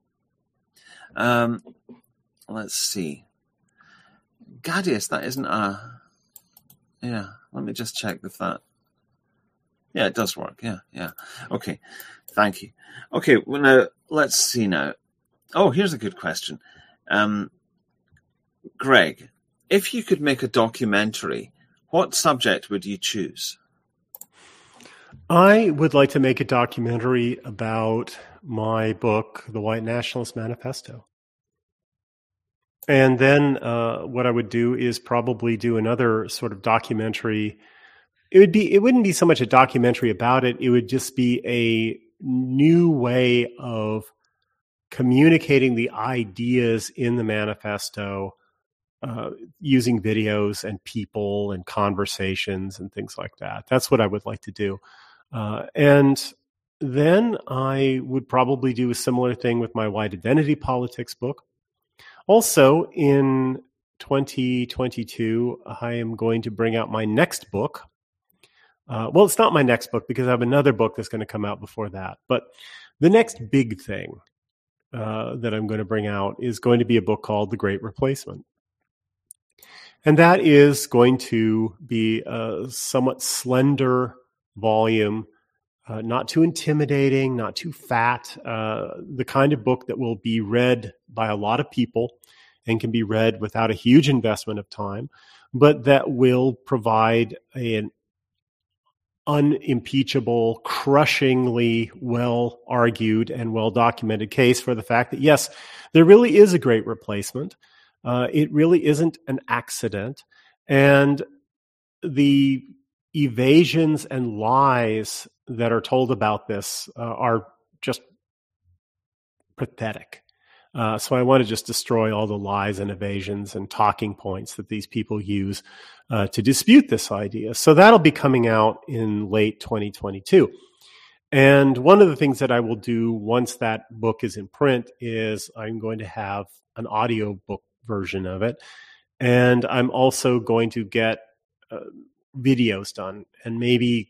S1: Let's see. Gadius, that isn't yeah, let me just check if that... Yeah, it does work. Yeah. Okay, thank you. Okay, well, now, let's see now. Oh, here's a good question. Greg, if you could make a documentary, what subject would you choose?
S2: I would like to make a documentary about my book, The White Nationalist Manifesto. And then what I would do is probably do another sort of documentary. It wouldn't be so much a documentary about it. It would just be a new way of communicating the ideas in the manifesto using videos and people and conversations and things like that. That's what I would like to do. And then I would probably do a similar thing with my White Identity Politics book. Also, in 2022, I am going to bring out my next book. Well, it's not my next book because I have another book that's going to come out before that. But the next big thing that I'm going to bring out is going to be a book called The Great Replacement. And that is going to be a somewhat slender volume, not too intimidating, not too fat, the kind of book that will be read by a lot of people and can be read without a huge investment of time, but that will provide an unimpeachable, crushingly well-argued and well-documented case for the fact that, yes, there really is a great replacement. It really isn't an accident. And the evasions and lies that are told about this are just pathetic. So I want to just destroy all the lies and evasions and talking points that these people use to dispute this idea. So that'll be coming out in late 2022. And one of the things that I will do once that book is in print is I'm going to have an audio book version of it. And I'm also going to get videos done and maybe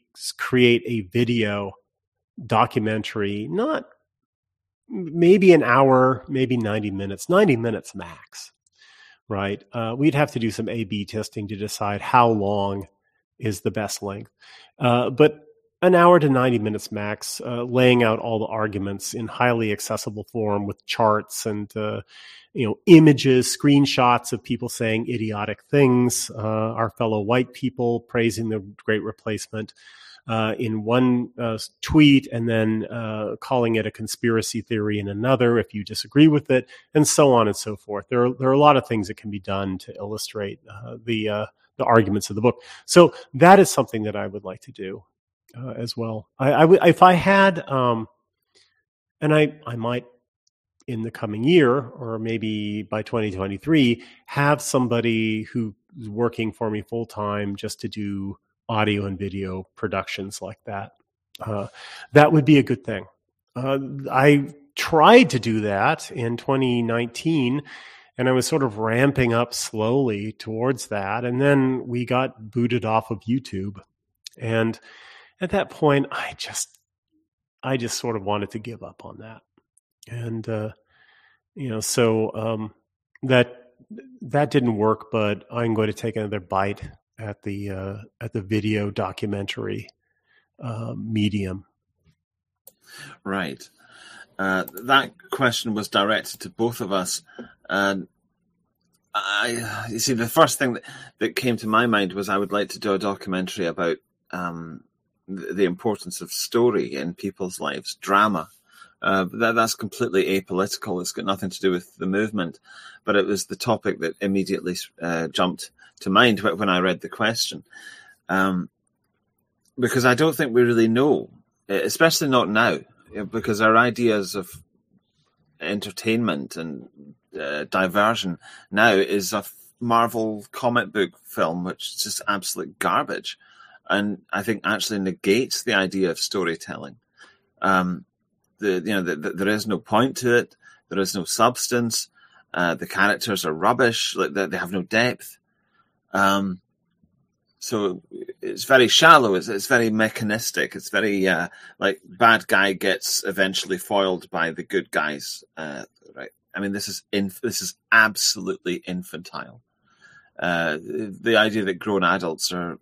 S2: create a video documentary, not maybe an hour, maybe 90 minutes max, right? We'd have to do some A/B testing to decide how long is the best length. But an hour to 90 minutes max, laying out all the arguments in highly accessible form with charts and images, screenshots of people saying idiotic things, our fellow white people praising the Great Replacement in one tweet, and then calling it a conspiracy theory in another if you disagree with it, and so on and so forth. There are a lot of things that can be done to illustrate the arguments of the book. So that is something that I would like to do as well. If I had, and I might in the coming year, or maybe by 2023, have somebody who's working for me full time just to do audio and video productions like that. That would be a good thing. I tried to do that in 2019, and I was sort of ramping up slowly towards that. And then we got booted off of YouTube. And at that point, I just sort of wanted to give up on that. And, so that didn't work, but I'm going to take another bite at the video documentary medium.
S1: Right. That question was directed to both of us. And you see, the first thing that came to my mind was I would like to do a documentary about the importance of story in people's lives, drama. That's completely apolitical. It's got nothing to do with the movement, but it was the topic that immediately jumped to mind when I read the question. Because I don't think we really know, especially not now, because our ideas of entertainment and diversion now is a Marvel comic book film, which is just absolute garbage. And I think actually negates the idea of storytelling. There is no point to it. There is no substance. The characters are rubbish. They have no depth. So it's very shallow. It's very mechanistic. It's very like bad guy gets eventually foiled by the good guys. Right? I mean, this is absolutely infantile. The idea that grown adults are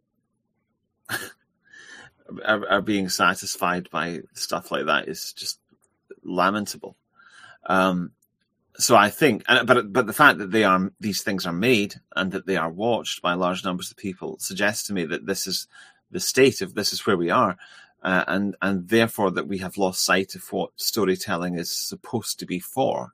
S1: being satisfied by stuff like that is just lamentable. So I think, but the fact that these things are made and that they are watched by large numbers of people suggests to me that this is the state of this is where we are, and therefore that we have lost sight of what storytelling is supposed to be for.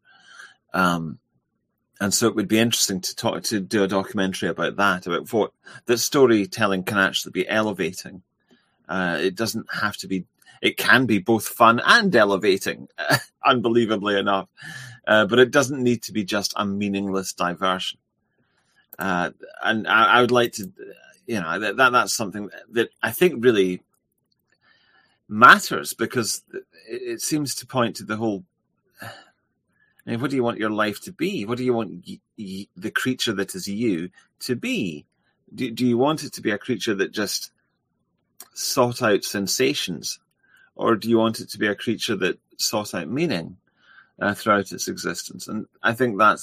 S1: And so it would be interesting to do a documentary about that storytelling can actually be elevating. It doesn't have to be. It can be both fun and elevating, unbelievably enough. But it doesn't need to be just a meaningless diversion. And I would like to, that's something that I think really matters, because it seems to point to the whole, what do you want your life to be? What do you want the creature that is you to be? Do you want it to be a creature that just sought out sensations? Or do you want it to be a creature that sought out meaning throughout its existence? And I think that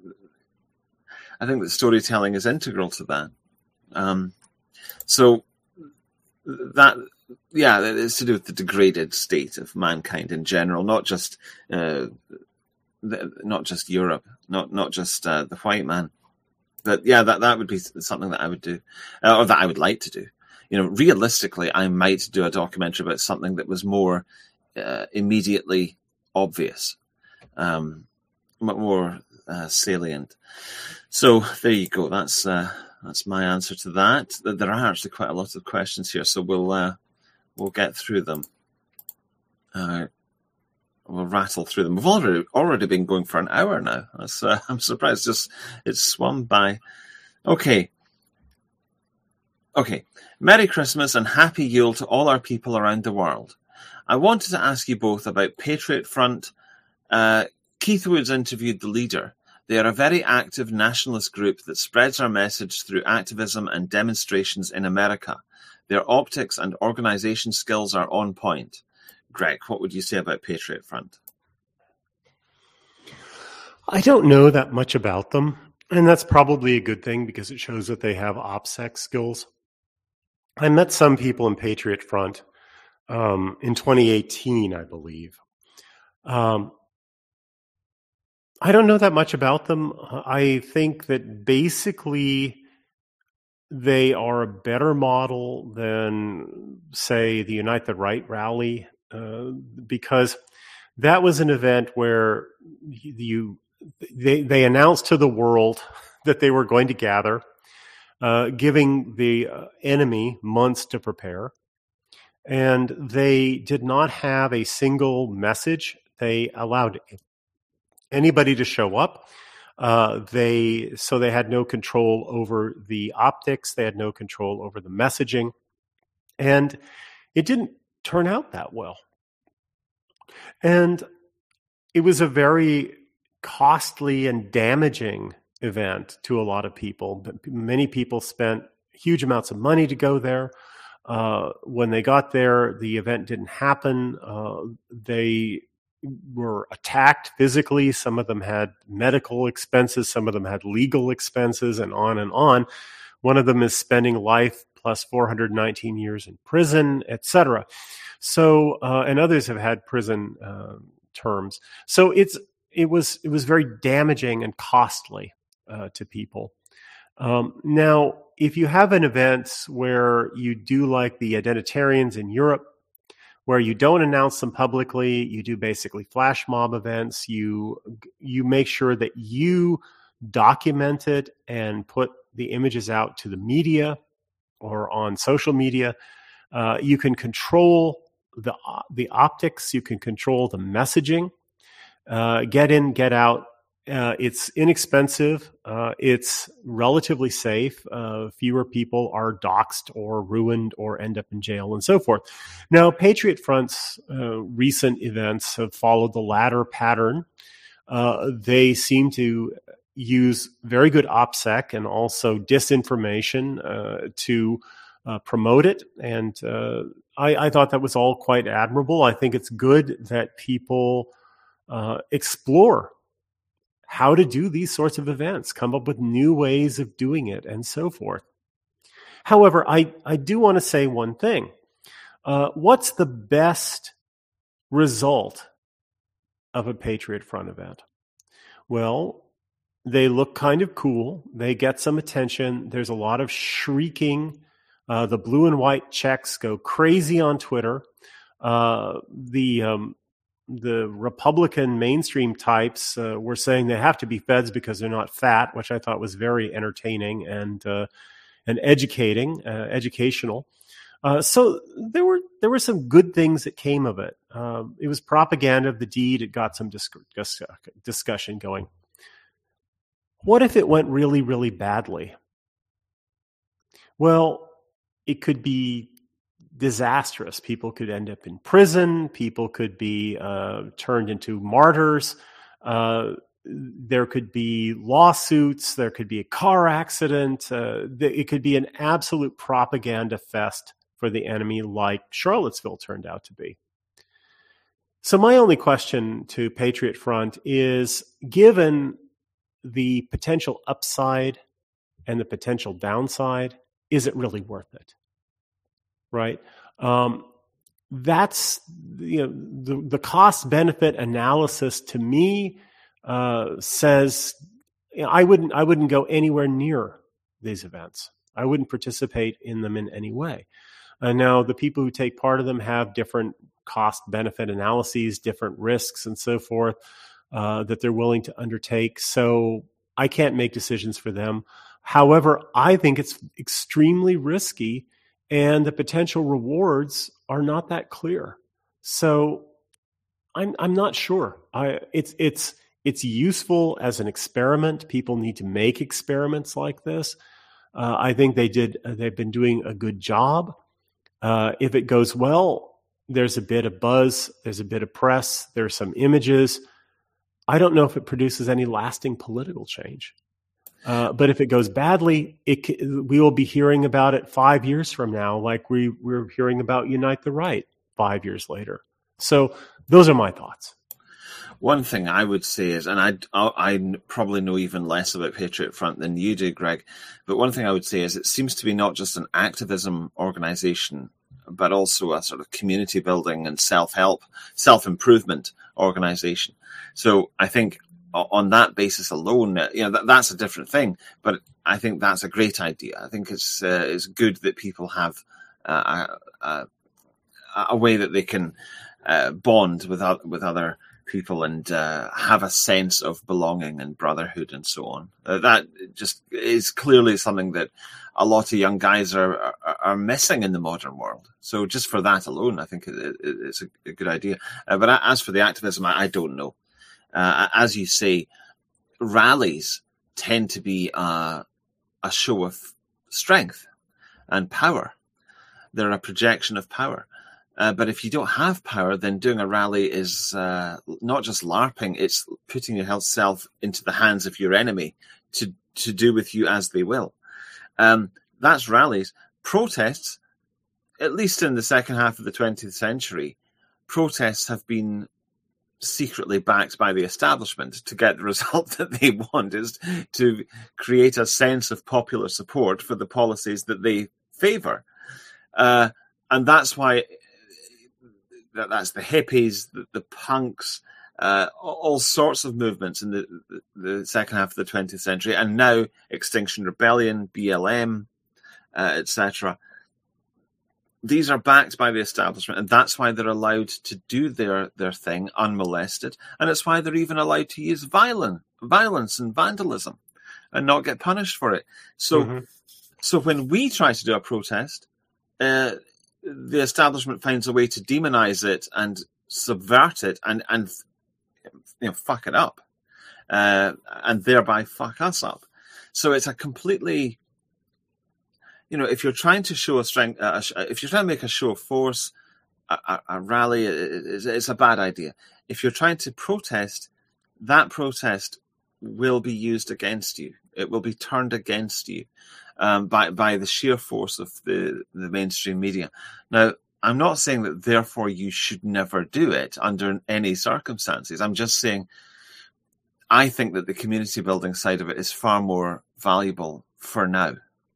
S1: storytelling is integral to that. So that it's to do with the degraded state of mankind in general, not just Europe, not just the white man. But that would be something that I would do, or that I would like to do. Realistically, I might do a documentary about something that was more immediately obvious, more salient. So there you go. That's my answer to that. There are actually quite a lot of questions here, so we'll get through them. We'll rattle through them. We've already been going for an hour now. I'm surprised. It's swum by. Okay. Merry Christmas and Happy Yule to all our people around the world. I wanted to ask you both about Patriot Front. Keith Woods interviewed the leader. They are a very active nationalist group that spreads our message through activism and demonstrations in America. Their optics and organization skills are on point. Greg, what would you say about Patriot Front?
S2: I don't know that much about them, and that's probably a good thing because it shows that they have OPSEC skills. I met some people in Patriot Front in 2018, I believe. I don't know that much about them. I think that basically they are a better model than, say, the Unite the Right rally, because that was an event where they announced to the world that they were going to gather, giving the enemy months to prepare. And they did not have a single message. They allowed anybody to show up. They had no control over the optics. They had no control over the messaging. And it didn't turn out that well. And it was a very costly and damaging event to a lot of people. Many people spent huge amounts of money to go there. When they got there, the event didn't happen. They were attacked physically. Some of them had medical expenses. Some of them had legal expenses, and on and on. One of them is spending life plus 419 years in prison, etc. So, and others have had prison terms. So it was very damaging and costly to people. Now, if you have an event where you do like the identitarians in Europe, where you don't announce them publicly, you do basically flash mob events, you make sure that you document it and put the images out to the media or on social media. You can control the optics, you can control the messaging, get in, get out. It's inexpensive. It's relatively safe. Fewer people are doxxed or ruined or end up in jail and so forth. Now, Patriot Front's recent events have followed the latter pattern. They seem to use very good OPSEC and also disinformation to promote it. And I thought that was all quite admirable. I think it's good that people explore how to do these sorts of events, come up with new ways of doing it, and so forth. However, I do want to say one thing. What's the best result of a Patriot Front event? Well, they look kind of cool. They get some attention. There's a lot of shrieking. The blue and white checks go crazy on Twitter. The Republican mainstream types were saying they have to be feds because they're not fat, which I thought was very entertaining and educational. So there were some good things that came of it. It was propaganda of the deed. It got some discussion going. What if it went really, really badly? Well, it could be disastrous. People could end up in prison. People could be turned into martyrs. There could be lawsuits. There could be a car accident. It could be an absolute propaganda fest for the enemy, like Charlottesville turned out to be. So my only question to Patriot Front is, given the potential upside and the potential downside, is it really worth it? Right? That's the cost benefit analysis to me says I wouldn't go anywhere near these events. I wouldn't participate in them in any way. Now, the people who take part of them have different cost benefit analyses, different risks, and so forth that they're willing to undertake. So I can't make decisions for them. However, I think it's extremely risky, and the potential rewards are not that clear. So I'm not sure. It's useful as an experiment. People need to make experiments like this. I think they've been doing a good job. If it goes well, there's a bit of buzz, there's a bit of press, there's some images. I don't know if it produces any lasting political change. But if it goes badly, we will be hearing about it 5 years from now, like we're hearing about Unite the Right 5 years later. So those are my thoughts.
S1: One thing I would say is, and I probably know even less about Patriot Front than you do, Greg, but one thing I would say is it seems to be not just an activism organization, but also a sort of community building and self-help, self-improvement organization. So I think on that basis alone, that's a different thing, but I think that's a great idea. I think it's good that people have a way that they can bond with other people and have a sense of belonging and brotherhood and so on. That just is clearly something that a lot of young guys are missing in the modern world. So just for that alone, I think it's a good idea. But as for the activism, I don't know. As you say, rallies tend to be a show of strength and power. They're a projection of power. But if you don't have power, then doing a rally is not just LARPing, it's putting yourself into the hands of your enemy to do with you as they will. That's rallies. Protests, at least in the second half of the 20th century, protests have been secretly backed by the establishment to get the result that they want, is to create a sense of popular support for the policies that they favour. And that's why... That's the hippies, the punks, all sorts of movements in the second half of the 20th century, and now Extinction Rebellion, BLM, etc. These are backed by the establishment, and that's why they're allowed to do their thing unmolested, and it's why they're even allowed to use violence and vandalism and not get punished for it. So, So when we try to do a protest, the establishment finds a way to demonize it and subvert it and fuck it up, and thereby fuck us up. So it's a completely, if you're trying to show a strength, if you're trying to make a show of force, a rally, it's a bad idea. If you're trying to protest, that protest will be used against you. It will be turned against you. By the sheer force of the mainstream media. Now, I'm not saying that therefore you should never do it under any circumstances. I'm just saying I think that the community building side of it is far more valuable for now.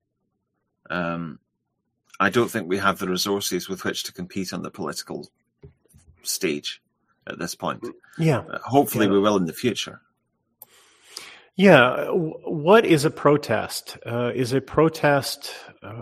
S1: I don't think we have the resources with which to compete on the political stage at this point.
S2: Yeah.
S1: Hopefully we will in the future.
S2: Yeah. What is a protest? Is a protest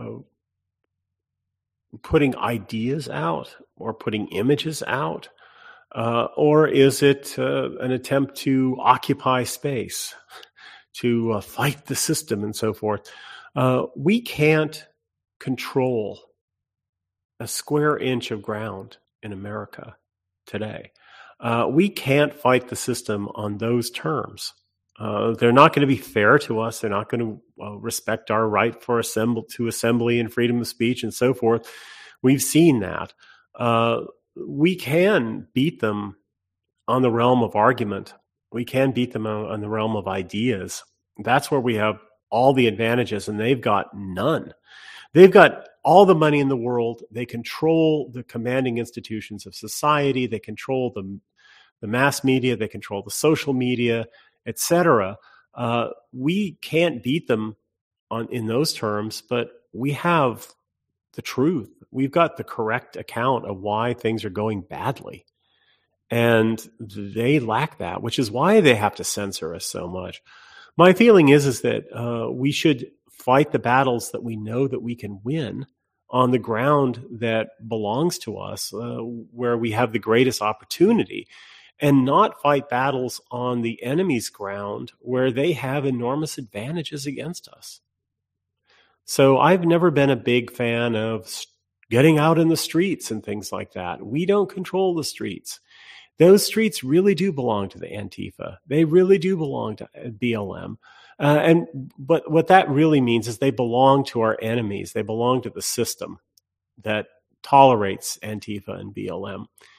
S2: putting ideas out or putting images out? Or is it an attempt to occupy space, to fight the system and so forth? We can't control a square inch of ground in America today. We can't fight the system on those terms. They're not going to be fair to us. They're not going to respect our right for assembly and freedom of speech and so forth. We've seen that. We can beat them on the realm of argument. We can beat them on the realm of ideas. That's where we have all the advantages, and they've got none. They've got all the money in the world. They control the commanding institutions of society. They control the mass media. They control the social media, etc. We can't beat them in those terms, but we have the truth. We've got the correct account of why things are going badly. And they lack that, which is why they have to censor us so much. My feeling is that we should fight the battles that we know that we can win on the ground that belongs to us, where we have the greatest opportunity, and not fight battles on the enemy's ground where they have enormous advantages against us. So I've never been a big fan of getting out in the streets and things like that. We don't control the streets. Those streets really do belong to the Antifa. They really do belong to BLM. But what that really means is they belong to our enemies. They belong to the system that tolerates Antifa and BLM.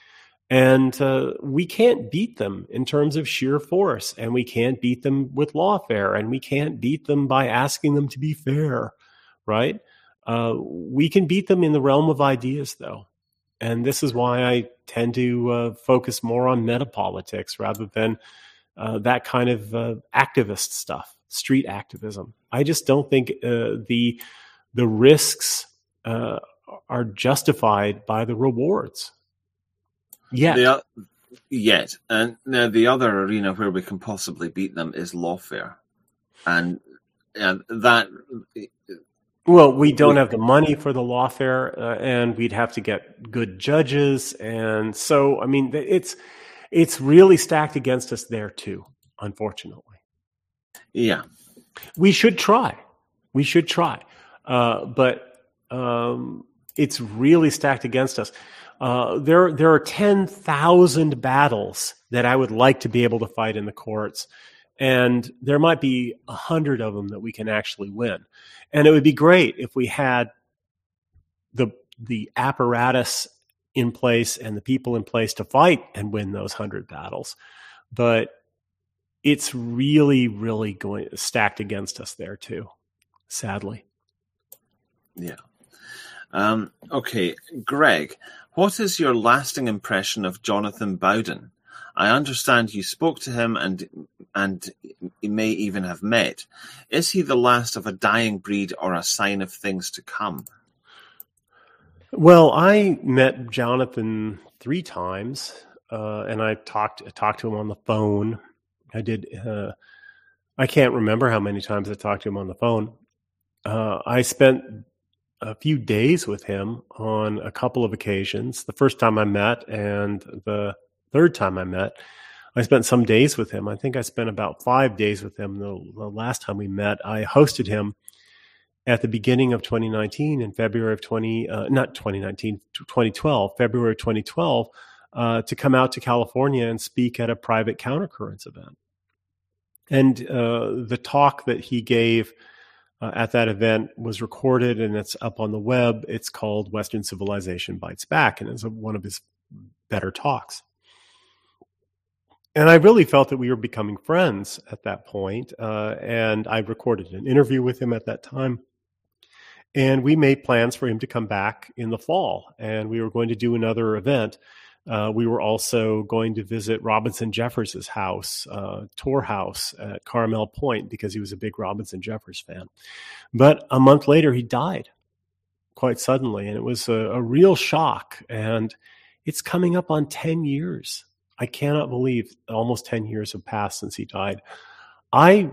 S2: And we can't beat them in terms of sheer force, and we can't beat them with lawfare, and we can't beat them by asking them to be fair, right? We can beat them in the realm of ideas, though. And this is why I tend to focus more on metapolitics rather than that kind of activist stuff, street activism. I just don't think the risks are justified by the rewards. Yet.
S1: And now the other arena where we can possibly beat them is lawfare. And that...
S2: Well, we don't have the money for the lawfare, and we'd have to get good judges. And so, I mean, it's really stacked against us there too, unfortunately.
S1: Yeah.
S2: We should try. But it's really stacked against us. There are 10,000 battles that I would like to be able to fight in the courts, and there might be 100 of them that we can actually win. And it would be great if we had the apparatus in place and the people in place to fight and win those 100 battles. But it's really, really stacked against us there too, sadly.
S1: Yeah. Okay, Greg, what is your lasting impression of Jonathan Bowden? I understand you spoke to him and you may even have met. Is he the last of a dying breed or a sign of things to come?
S2: Well, I met Jonathan 3 times, and I talked to him on the phone. I did. I can't remember how many times I talked to him on the phone. I spent a few days with him on a couple of occasions. The first time I met and the third time I met, I spent some days with him. I think I spent about 5 days with him. The last time we met, I hosted him at the beginning of 2019 in February of 2012, February 2012, to come out to California and speak at a private countercurrents event. And the talk that he gave at that event was recorded and it's up on the web. It's called Western Civilization Bites Back, and it's one of his better talks. And I really felt that we were becoming friends at that point. And I recorded an interview with him at that time. And we made plans for him to come back in the fall. And we were going to do another event. We were also going to visit Robinson Jeffers' house, tour house at Carmel Point, because he was a big Robinson Jeffers fan. But a month later, he died quite suddenly. And it was a real shock. And it's coming up on 10 years. I cannot believe almost 10 years have passed since he died. I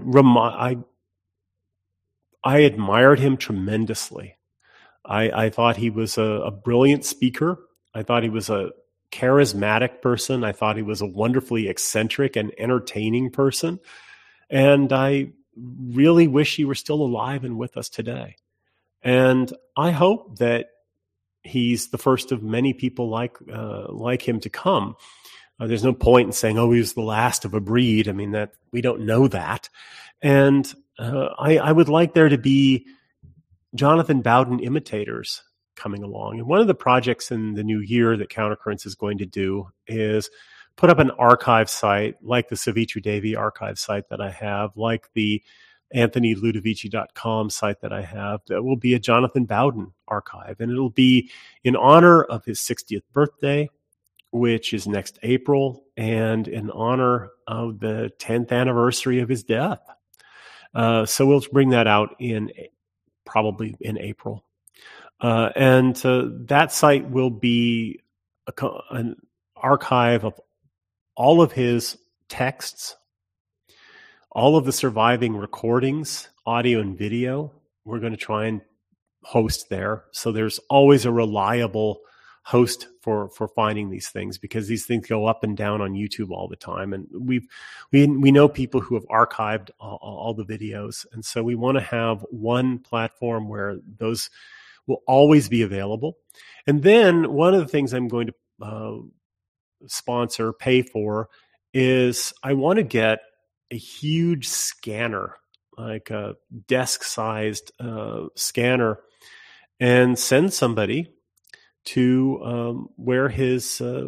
S2: admired him tremendously. I thought he was a brilliant speaker. I thought he was a charismatic person. I thought he was a wonderfully eccentric and entertaining person. And I really wish he were still alive and with us today. And I hope that he's the first of many people like him to come. There's no point in saying, oh, he was the last of a breed. I mean, that we don't know that. And I would like there to be Jonathan Bowden imitators coming along. And one of the projects in the new year that Countercurrents is going to do is put up an archive site like the Savitri Devi archive site that I have, like the AnthonyLudovici.com site that I have. That will be a Jonathan Bowden archive. And it'll be in honor of his 60th birthday, which is next April, and in honor of the 10th anniversary of his death. So we'll bring that out probably in April. And that site will be an archive of all of his texts, all of the surviving recordings, audio and video. We're going to try and host there. So there's always a reliable host for finding these things, because these things go up and down on YouTube all the time. And we know people who have archived all the videos. And so we want to have one platform where those will always be available. And then one of the things I'm going to pay for, is I want to get a huge scanner, like a desk-sized scanner, and send somebody to where his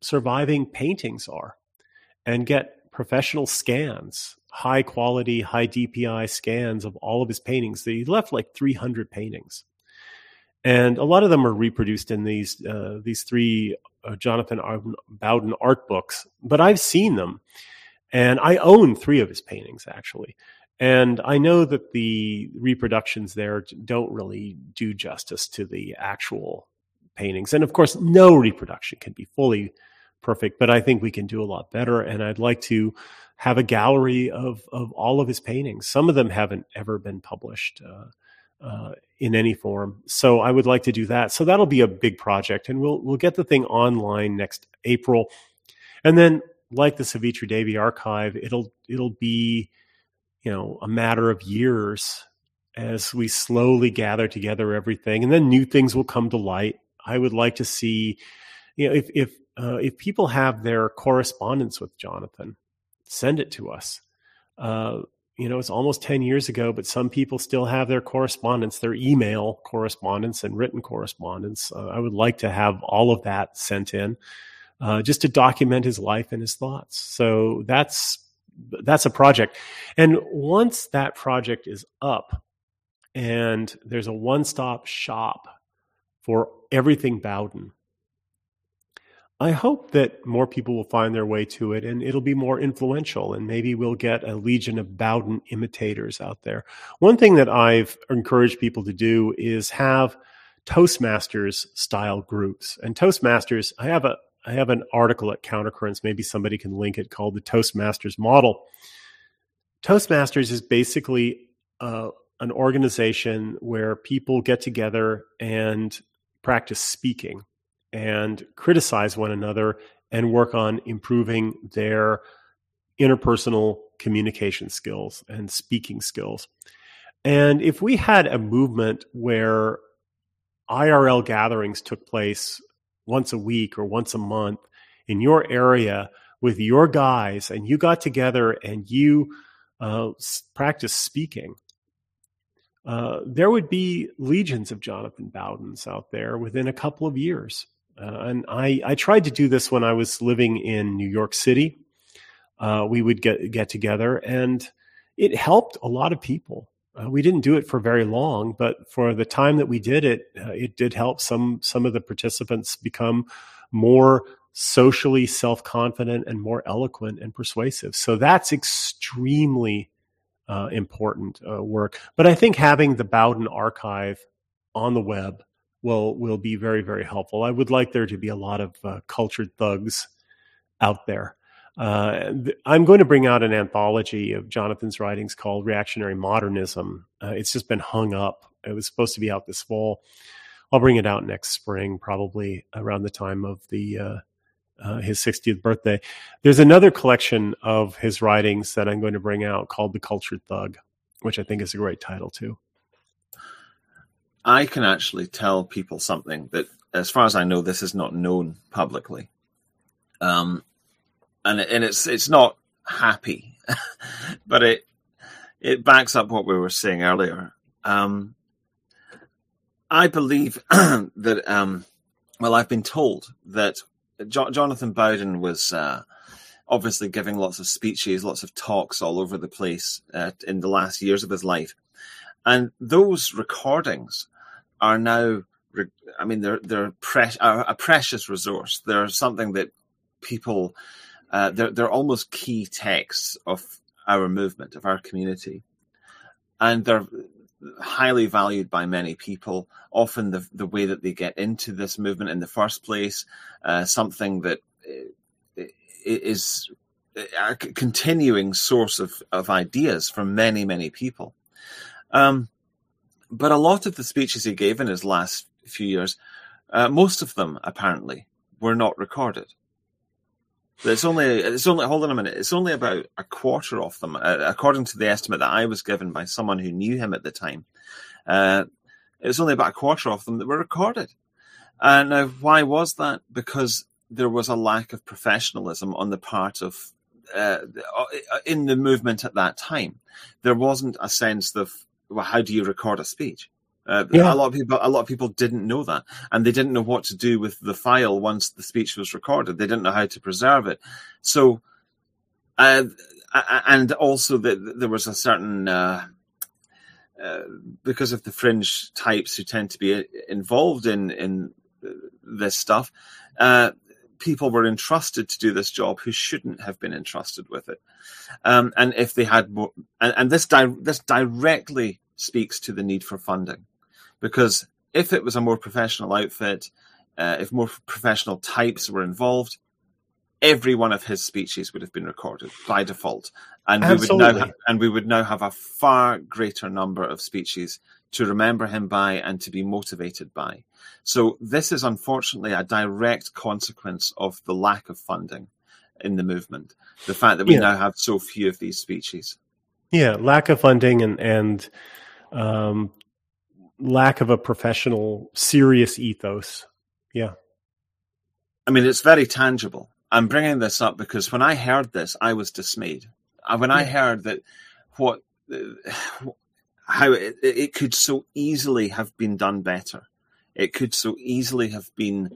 S2: surviving paintings are and get professional scans, high quality, high DPI scans of all of his paintings. He left like 300 paintings. And a lot of them are reproduced in these three Jonathan Bowden art books, but I've seen them. And I own 3 of his paintings, actually. And I know that the reproductions there don't really do justice to the actual paintings. And of course, no reproduction can be fully perfect, but I think we can do a lot better. And I'd like to have a gallery of all of his paintings. Some of them haven't ever been published in any form. So I would like to do that. So that'll be a big project, and we'll get the thing online next April. And then, like the Savitri Devi archive, it'll be, a matter of years as we slowly gather together everything, and then new things will come to light. I would like to see, if people have their correspondence with Jonathan, send it to us. It's almost 10 years ago, but some people still have their correspondence, their email correspondence and written correspondence. I would like to have all of that sent in, just to document his life and his thoughts. So that's a project. And once that project is up and there's a one-stop shop for everything Bowden, I hope that more people will find their way to it, and it'll be more influential, and maybe we'll get a legion of Bowden imitators out there. One thing that I've encouraged people to do is have Toastmasters style groups. And Toastmasters, I have an article at Countercurrents, maybe somebody can link it, called the Toastmasters model. Toastmasters is basically an organization where people get together and practice speaking and criticize one another and work on improving their interpersonal communication skills and speaking skills. And if we had a movement where IRL gatherings took place once a week or once a month in your area with your guys, and you got together and you practice speaking, there would be legions of Jonathan Bowdens out there within a couple of years. And I tried to do this when I was living in New York City. We would get together, and it helped a lot of people. We didn't do it for very long, but for the time that we did it, it did help some of the participants become more socially self-confident and more eloquent and persuasive. So that's extremely important work. But I think having the Bowden archive on the web will be very, very helpful. I would like there to be a lot of cultured thugs out there. I'm going to bring out an anthology of Jonathan's writings called Reactionary Modernism. It's just been hung up. It was supposed to be out this fall. I'll bring it out next spring, probably around the time of his 60th birthday. There's another collection of his writings that I'm going to bring out called The Cultured Thug, which I think is a great title too.
S1: I can actually tell people something that, as far as I know, this is not known publicly. And it's not happy, but it backs up what we were saying earlier. I believe that, I've been told that Jonathan Bowden was obviously giving lots of speeches, lots of talks all over the place in the last years of his life. And those recordings are now, they're a precious resource. They're something that people, they're almost key texts of our movement, of our community. And they're highly valued by many people, often the way that they get into this movement in the first place, something that is a continuing source of ideas for many, many people. But a lot of the speeches he gave in his last few years, most of them apparently were not recorded. It's only hold on a minute. It's only about a quarter of them, according to the estimate that I was given by someone who knew him at the time. It's only about a quarter of them that were recorded. Now, why was that? Because there was a lack of professionalism on the part of in the movement at that time. There wasn't a sense of, well, how do you record a speech? A lot of people didn't know that, and they didn't know what to do with the file once the speech was recorded. They didn't know how to preserve it. So, and also there was a certain because of the fringe types who tend to be involved in this stuff. People were entrusted to do this job who shouldn't have been entrusted with it. And if they had more, and this directly speaks to the need for funding, because if it was a more professional outfit, if more professional types were involved, every one of his speeches would have been recorded by default, and we would now have a far greater number of speeches to remember him by and to be motivated by. So this is unfortunately a direct consequence of the lack of funding in the movement. The fact that we now have so few of these speeches.
S2: Yeah, lack of funding and lack of a professional, serious ethos. Yeah.
S1: I mean, it's very tangible. I'm bringing this up because when I heard this, I was dismayed. When I heard that how it could so easily have been done better. It could so easily have been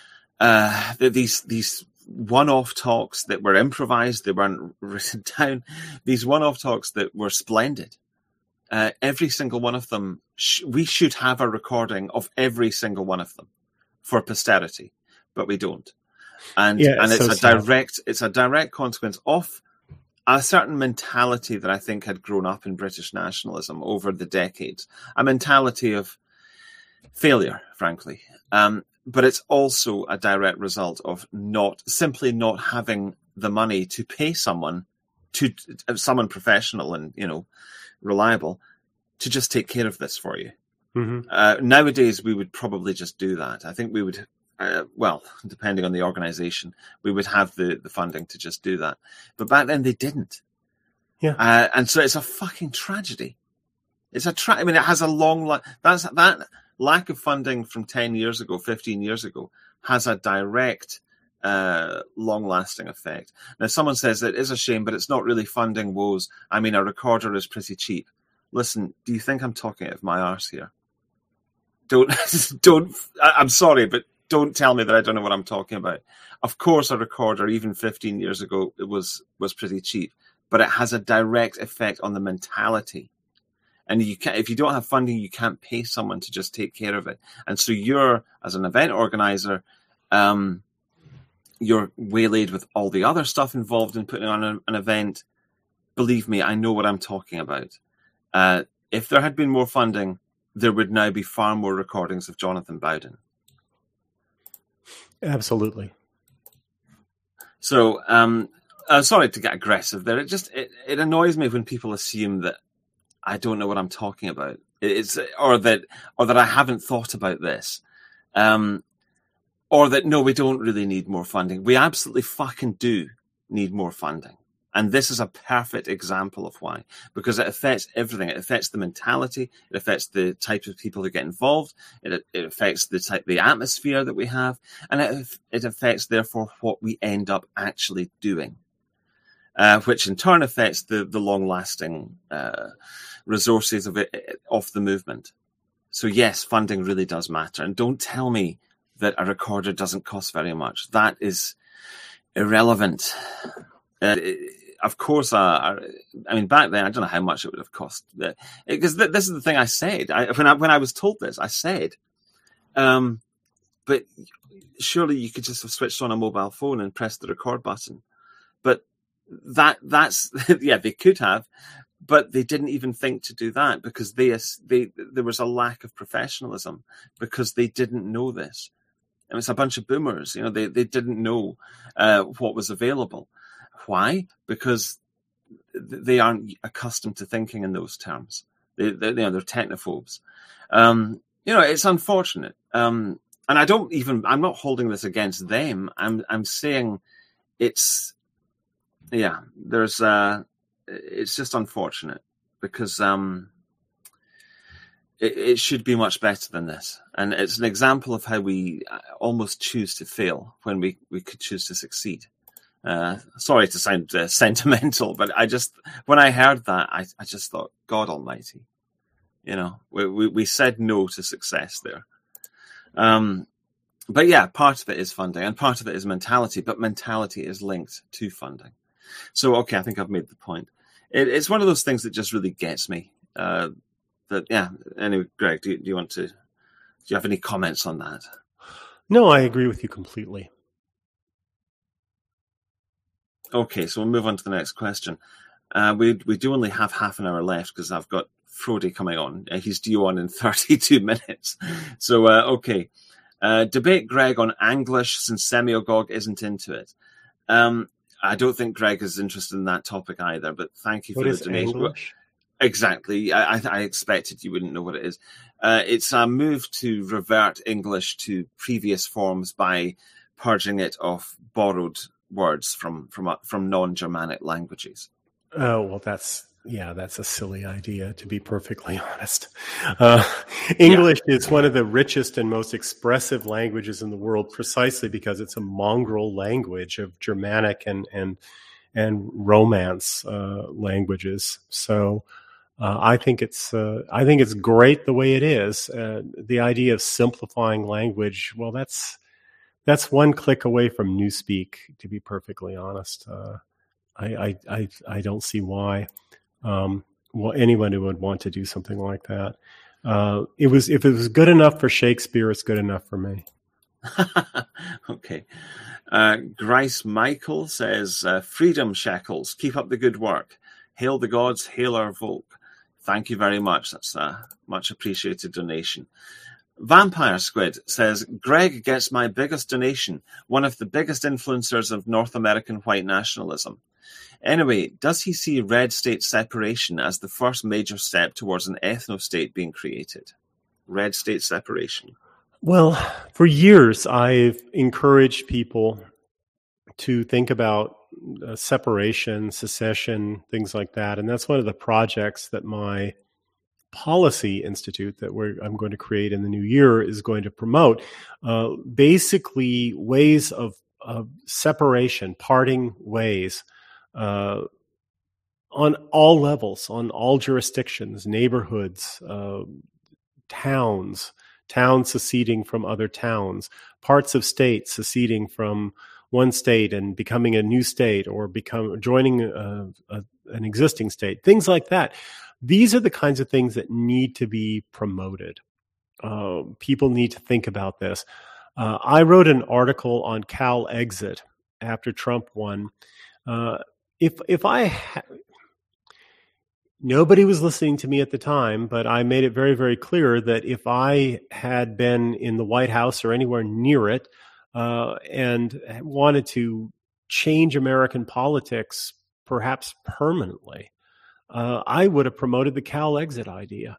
S1: these one-off talks that were improvised, they weren't written down, these one-off talks that were splendid. Every single one of them, we should have a recording of every single one of them for posterity, but we don't. And it's a direct consequence of a certain mentality that I think had grown up in British nationalism over the decades, a mentality of failure, frankly. But it's also a direct result of simply not having the money to pay someone professional and, reliable to just take care of this for you. Mm-hmm. Nowadays, we would probably just do that. I think we would, depending on the organization, we would have the funding to just do that. But back then they didn't. Yeah. And so it's a fucking tragedy. It's it has a long that lack of funding from 10 years ago, 15 years ago, has a direct, long-lasting effect. Now, someone says it is a shame, but it's not really funding woes. I mean, a recorder is pretty cheap. Listen, do you think I'm talking out of my arse here? I'm sorry, but don't tell me that I don't know what I'm talking about. Of course, a recorder, even 15 years ago, it was pretty cheap, but it has a direct effect on the mentality. And if you don't have funding, you can't pay someone to just take care of it. And so you're, as an event organizer, you're waylaid with all the other stuff involved in putting on an event. Believe me, I know what I'm talking about. If there had been more funding, there would now be far more recordings of Jonathan Bowden.
S2: Absolutely.
S1: So, sorry to get aggressive there. It annoys me when people assume that I don't know what I'm talking about. Or that I haven't thought about this. Or that, no, we don't really need more funding. We absolutely fucking do need more funding. And this is a perfect example of why, because it affects everything. It affects the mentality. It affects the type of people who get involved. It affects the atmosphere that we have, and it affects therefore what we end up actually doing, which in turn affects the long-lasting resources of the movement. So yes, funding really does matter, and don't tell me that a recorder doesn't cost very much. That is irrelevant. Of course, I mean, back then, I don't know how much it would have cost. Because this is the thing I said. When I was told this, I said, but surely you could just have switched on a mobile phone and pressed the record button. But that's yeah, they could have, but they didn't even think to do that because there was a lack of professionalism because they didn't know this. And it's a bunch of boomers, they didn't know what was available. Why? Because they aren't accustomed to thinking in those terms. They're technophobes. It's unfortunate. And I'm not holding this against them. I'm saying it's just unfortunate because it should be much better than this. And it's an example of how we almost choose to fail when we could choose to succeed. Sorry to sound sentimental, but when I heard that, I just thought, God Almighty, We said no to success there. But yeah, part of it is funding and part of it is mentality, but mentality is linked to funding. So, okay, I think I've made the point. It's one of those things that just really gets me. Anyway, Greg, do you have any comments on that?
S2: No, I agree with you completely.
S1: Okay, so we'll move on to the next question. We do only have half an hour left because I've got Frody coming on. He's due on in 32 minutes. So, okay. Debate Greg on Anglish since Semiogog isn't into it. I don't think Greg is interested in that topic either, but thank you for the donation.
S2: English?
S1: Exactly. I expected you wouldn't know what it is. It's a move to revert English to previous forms by purging it of borrowed words from non-Germanic languages.
S2: Oh, well, that's a silly idea, to be perfectly honest. English is one of the richest and most expressive languages in the world precisely because it's a mongrel language of Germanic and Romance languages. So I think it's great the way it is. The idea of simplifying language, well, that's one click away from Newspeak, to be perfectly honest. I don't see why anyone who would want to do something like that. If it was good enough for Shakespeare, it's good enough for me.
S1: Okay. Grice Michael says, freedom shekels, keep up the good work. Hail the gods, hail our folk. Thank you very much. That's a much appreciated donation. Vampire Squid says, Greg gets my biggest donation, one of the biggest influencers of North American white nationalism. Anyway, does he see red state separation as the first major step towards an ethno-state being created? Red state separation.
S2: Well, for years, I've encouraged people to think about separation, secession, things like that. And that's one of the projects that my policy institute that I'm going to create in the new year is going to promote. Basically, ways of separation, parting ways, on all levels, on all jurisdictions, neighborhoods, towns seceding from other towns, parts of states seceding from one state and becoming a new state or joining an existing state, things like that. These are the kinds of things that need to be promoted. People need to think about this. I wrote an article on Cal exit after Trump won. Nobody was listening to me at the time, but I made it very, very clear that if I had been in the White House or anywhere near it and wanted to change American politics, perhaps permanently, I would have promoted the Cal exit idea.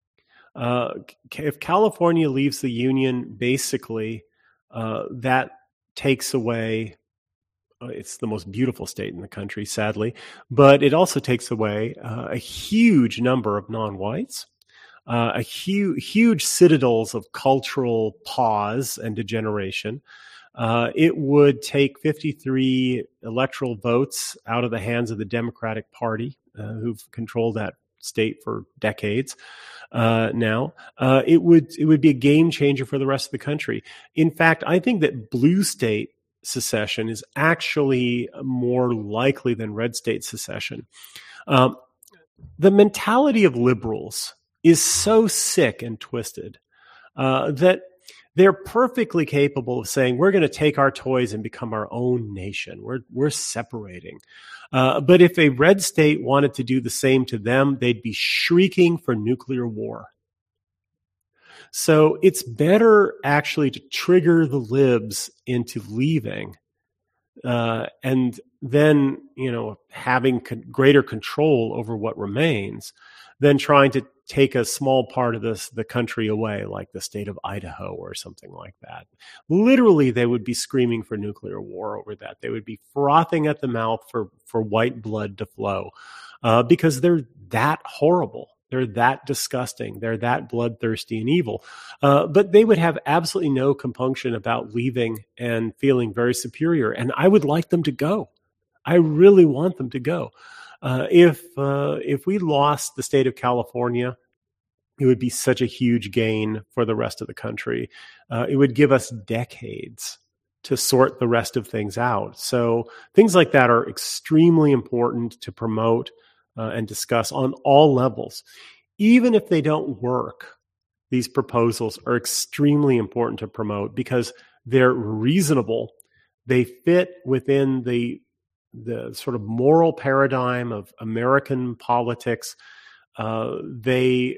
S2: If California leaves the union, basically, that takes away. It's the most beautiful state in the country, sadly, but it also takes away a huge number of non-whites, huge citadels of cultural pause and degeneration. It would take 53 electoral votes out of the hands of the Democratic Party, who've controlled that state for decades now. It would be a game changer for the rest of the country. In fact, I think that blue state secession is actually more likely than red state secession. The mentality of liberals is so sick and twisted that they're perfectly capable of saying, we're going to take our toys and become our own nation. We're separating. But if a red state wanted to do the same to them, they'd be shrieking for nuclear war. So it's better actually to trigger the libs into leaving and then, having greater control over what remains than trying to take a small part of the country away, like the state of Idaho or something like that. Literally, they would be screaming for nuclear war over that. They would be frothing at the mouth for white blood to flow because they're that horrible. They're that disgusting. They're that bloodthirsty and evil. But they would have absolutely no compunction about leaving and feeling very superior. And I would like them to go. I really want them to go. If we lost the state of California it would be such a huge gain for the rest of the country. It would give us decades to sort the rest of things out. So things like that are extremely important to promote and discuss on all levels. Even if they don't work, these proposals are extremely important to promote because they're reasonable. They fit within the sort of moral paradigm of American politics. They're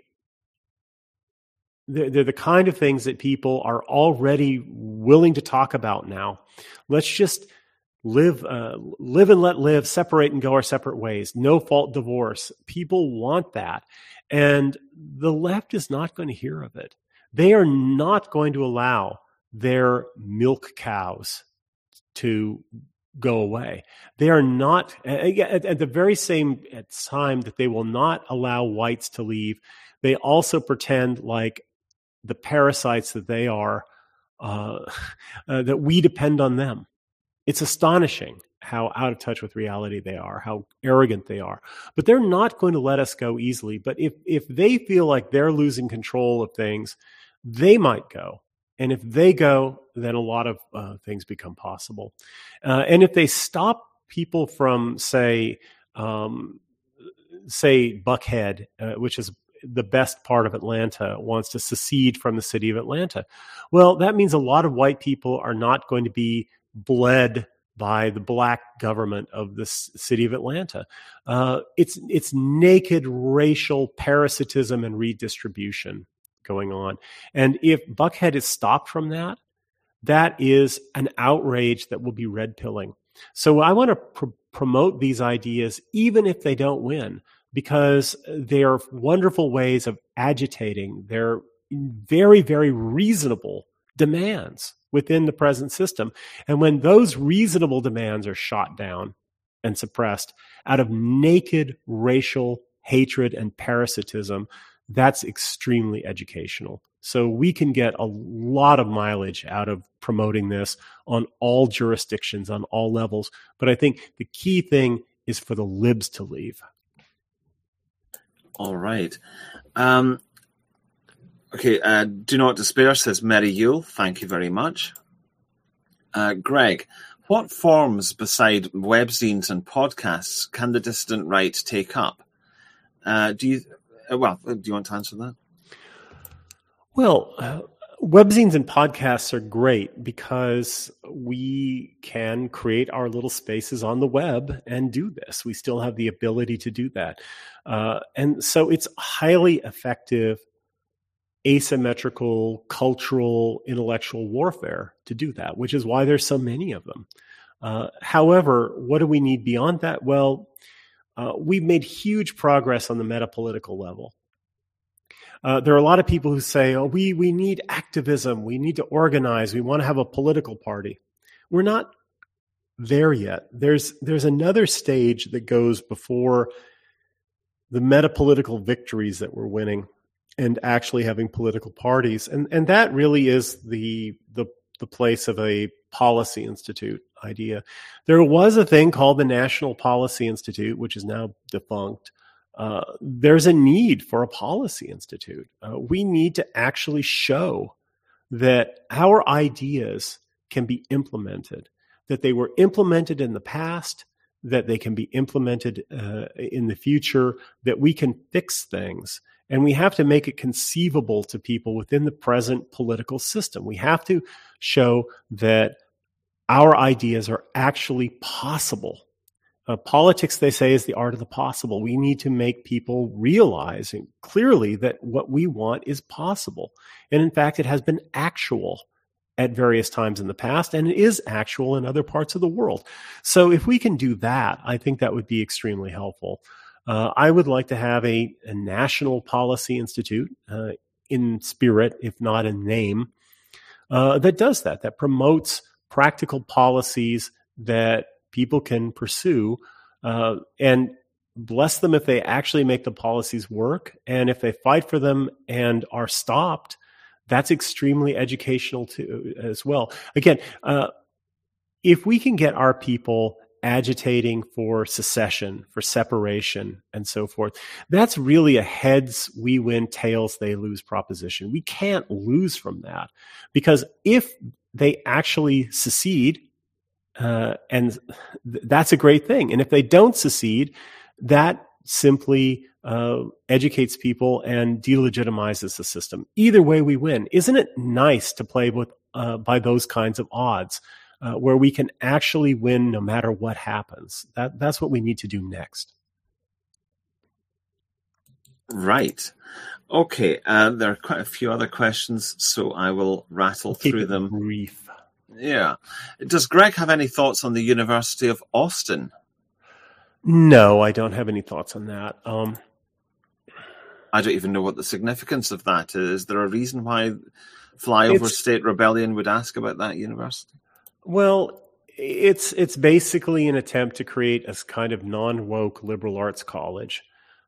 S2: the kind of things that people are already willing to talk about now. Let's just live and let live, separate and go our separate ways. No fault divorce. People want that. And the left is not going to hear of it. They are not going to allow their milk cows to go away. They are not, at the very same time that they will not allow whites to leave, they also pretend like the parasites that they are, that we depend on them. It's astonishing how out of touch with reality they are, how arrogant they are. But they're not going to let us go easily. But if they feel like they're losing control of things, they might go. And if they go, then a lot of things become possible. And if they stop people from, say Buckhead, which is the best part of Atlanta, wants to secede from the city of Atlanta, well, that means a lot of white people are not going to be bled by the black government of the city of Atlanta. It's naked racial parasitism and redistribution going on. And if Buckhead is stopped from that, that is an outrage that will be red pilling. So I want to promote these ideas, even if they don't win, because they are wonderful ways of agitating their very, very reasonable demands within the present system. And when those reasonable demands are shot down and suppressed out of naked racial hatred and parasitism, that's extremely educational. So we can get a lot of mileage out of promoting this on all jurisdictions, on all levels. But I think the key thing is for the libs to leave.
S1: All right. Okay, Do Not Despair says Mary Yule. Thank you very much. Greg, what forms beside webzines and podcasts can the dissident right take up? Do you want to answer that?
S2: Well, webzines and podcasts are great because we can create our little spaces on the web and do this. We still have the ability to do that. And so it's highly effective asymmetrical, cultural, intellectual warfare to do that, which is why there's so many of them. However, what do we need beyond that? Well, we've made huge progress on the metapolitical level. There are a lot of people who say, oh, we need activism, we need to organize, we want to have a political party. We're not there yet. There's another stage that goes before the metapolitical victories that we're winning and actually having political parties. And that really is the place of a policy institute idea. There was a thing called the National Policy Institute, which is now defunct. There's a need for a policy institute. We need to actually show that our ideas can be implemented, that they were implemented in the past, that they can be implemented in the future, that we can fix things. And we have to make it conceivable to people within the present political system. We have to show that our ideas are actually possible. Politics, they say, is the art of the possible. We need to make people realize clearly that what we want is possible. And in fact, it has been actual at various times in the past, and it is actual in other parts of the world. So if we can do that, I think that would be extremely helpful. I would like to have a national policy institute in spirit, if not in name, that does that promotes practical policies that people can pursue, and bless them if they actually make the policies work. And if they fight for them and are stopped, that's extremely educational too, as well. Again, if we can get our people agitating for secession, for separation, and so forth. That's really a heads we win, tails they lose proposition. We can't lose from that, because if they actually secede, that's a great thing. And if they don't secede, that simply educates people and delegitimizes the system. Either way, we win. Isn't it nice to play with by those kinds of odds, where we can actually win no matter what happens? That's what we need to do next.
S1: Right. Okay. There are quite a few other questions, so I will rattle through them.
S2: Brief.
S1: Yeah. Does Greg have any thoughts on the University of Austin?
S2: No, I don't have any thoughts on that.
S1: I don't even know what the significance of that is. Is there a reason why Flyover State Rebellion would ask about that university?
S2: Well, it's basically an attempt to create a kind of non-woke liberal arts college.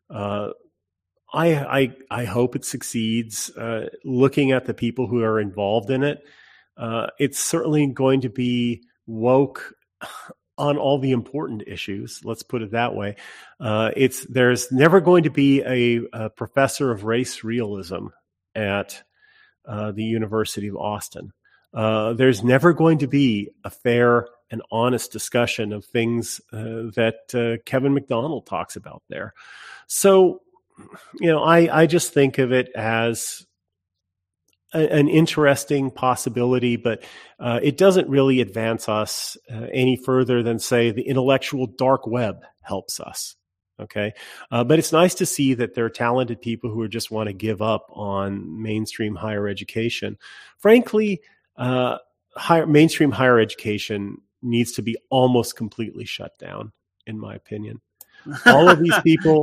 S2: I hope it succeeds. Looking at the people who are involved in it, it's certainly going to be woke on all the important issues. Let's put it that way. There's never going to be a professor of race realism at the University of Austin. There's never going to be a fair and honest discussion of things that Kevin McDonald talks about there. So, I just think of it as an interesting possibility, but it doesn't really advance us any further than, say, the intellectual dark web helps us. Okay. But it's nice to see that there are talented people who just want to give up on mainstream higher education. Frankly, mainstream higher education needs to be almost completely shut down, in my opinion. All of these people,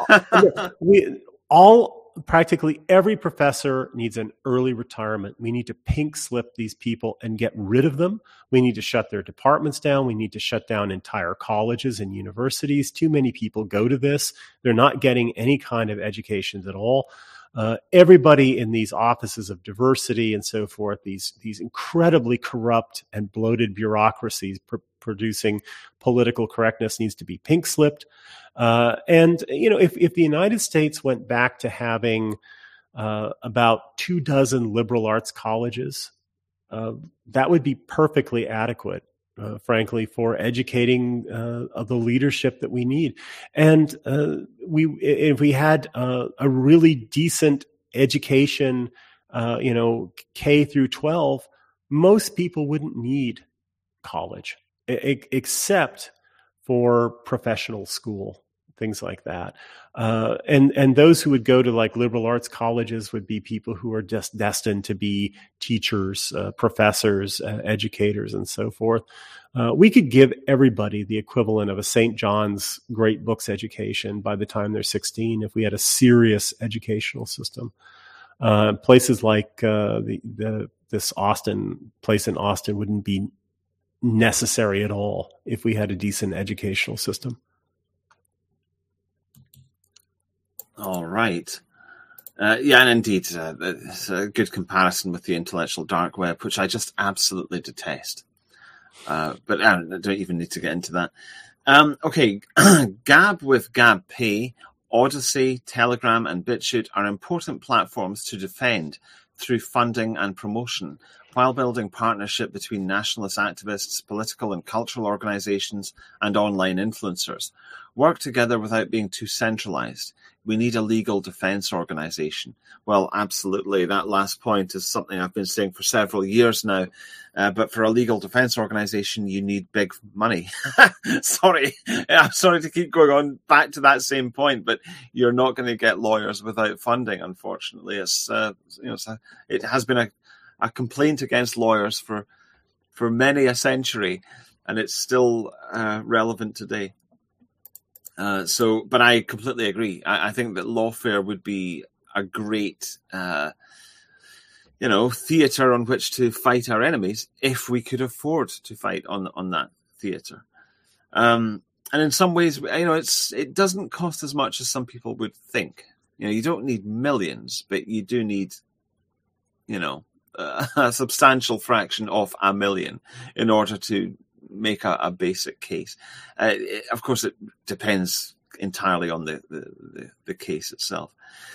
S2: practically every professor needs an early retirement. We need to pink slip these people and get rid of them. We need to shut their departments down. We need to shut down entire colleges and universities. Too many people go to this. They're not getting any kind of education at all. Everybody in these offices of diversity and so forth, these incredibly corrupt and bloated bureaucracies producing political correctness, needs to be pink slipped. And if the United States went back to having about 24 liberal arts colleges, that would be perfectly adequate, frankly, for educating the leadership that we need. And if we had a really decent education, K through 12, most people wouldn't need college, except for professional school, things like that. And those who would go to like liberal arts colleges would be people who are just destined to be teachers, professors, educators, and so forth. We could give everybody the equivalent of a St. John's Great Books education by the time they're 16 if we had a serious educational system. Places like this Austin place in Austin wouldn't be necessary at all if we had a decent educational system.
S1: All right. And indeed, it's a good comparison with the intellectual dark web, which I just absolutely detest. But I don't even need to get into that. Okay, Gab with GabPay, Odyssey, Telegram, and BitChute are important platforms to defend through funding and promotion, while building partnership between nationalist activists, political and cultural organizations, and online influencers. Work together without being too centralized. We need a legal defense organization. Well, absolutely. That last point is something I've been saying for several years now. But for a legal defense organization, you need big money. Sorry. I'm sorry to keep going on back to that same point, but you're not going to get lawyers without funding, unfortunately. It has been a complaint against lawyers for many a century, and it's still relevant today. But I completely agree. I think that Lawfare would be a great, theater on which to fight our enemies if we could afford to fight on that theater. And in some ways, it doesn't cost as much as some people would think. You don't need millions, but you do need, a substantial fraction of $1 million in order to make a basic case. Of course, it depends entirely on the case itself.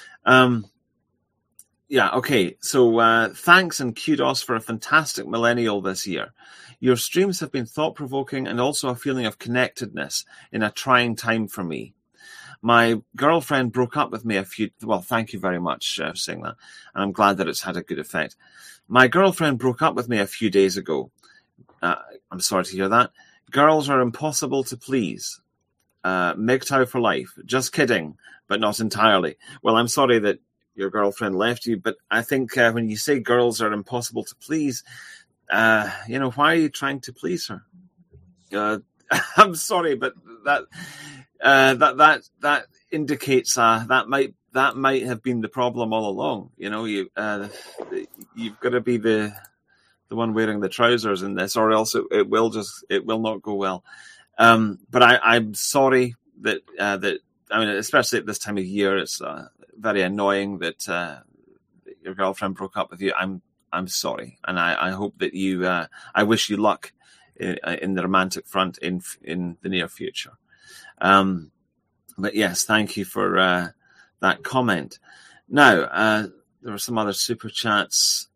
S1: Yeah, okay. So thanks and kudos for a fantastic millennial this year. Your streams have been thought-provoking and also a feeling of connectedness in a trying time for me. My girlfriend broke up with me thank you very much for saying that. And I'm glad that it's had a good effect. My girlfriend broke up with me a few days ago. I'm sorry to hear that. Girls are impossible to please. MGTOW for life. Just kidding, but not entirely. Well, I'm sorry that your girlfriend left you, but I think when you say girls are impossible to please, why are you trying to please her? I'm sorry, but that indicates that might have been the problem all along. You've got to be the one wearing the trousers in this, or else it will not go well. But I'm sorry that especially at this time of year, it's very annoying that your girlfriend broke up with you. I'm sorry, and I hope that you. I wish you luck in the romantic front in the near future. But yes, thank you for that comment. Now, there were some other super chats.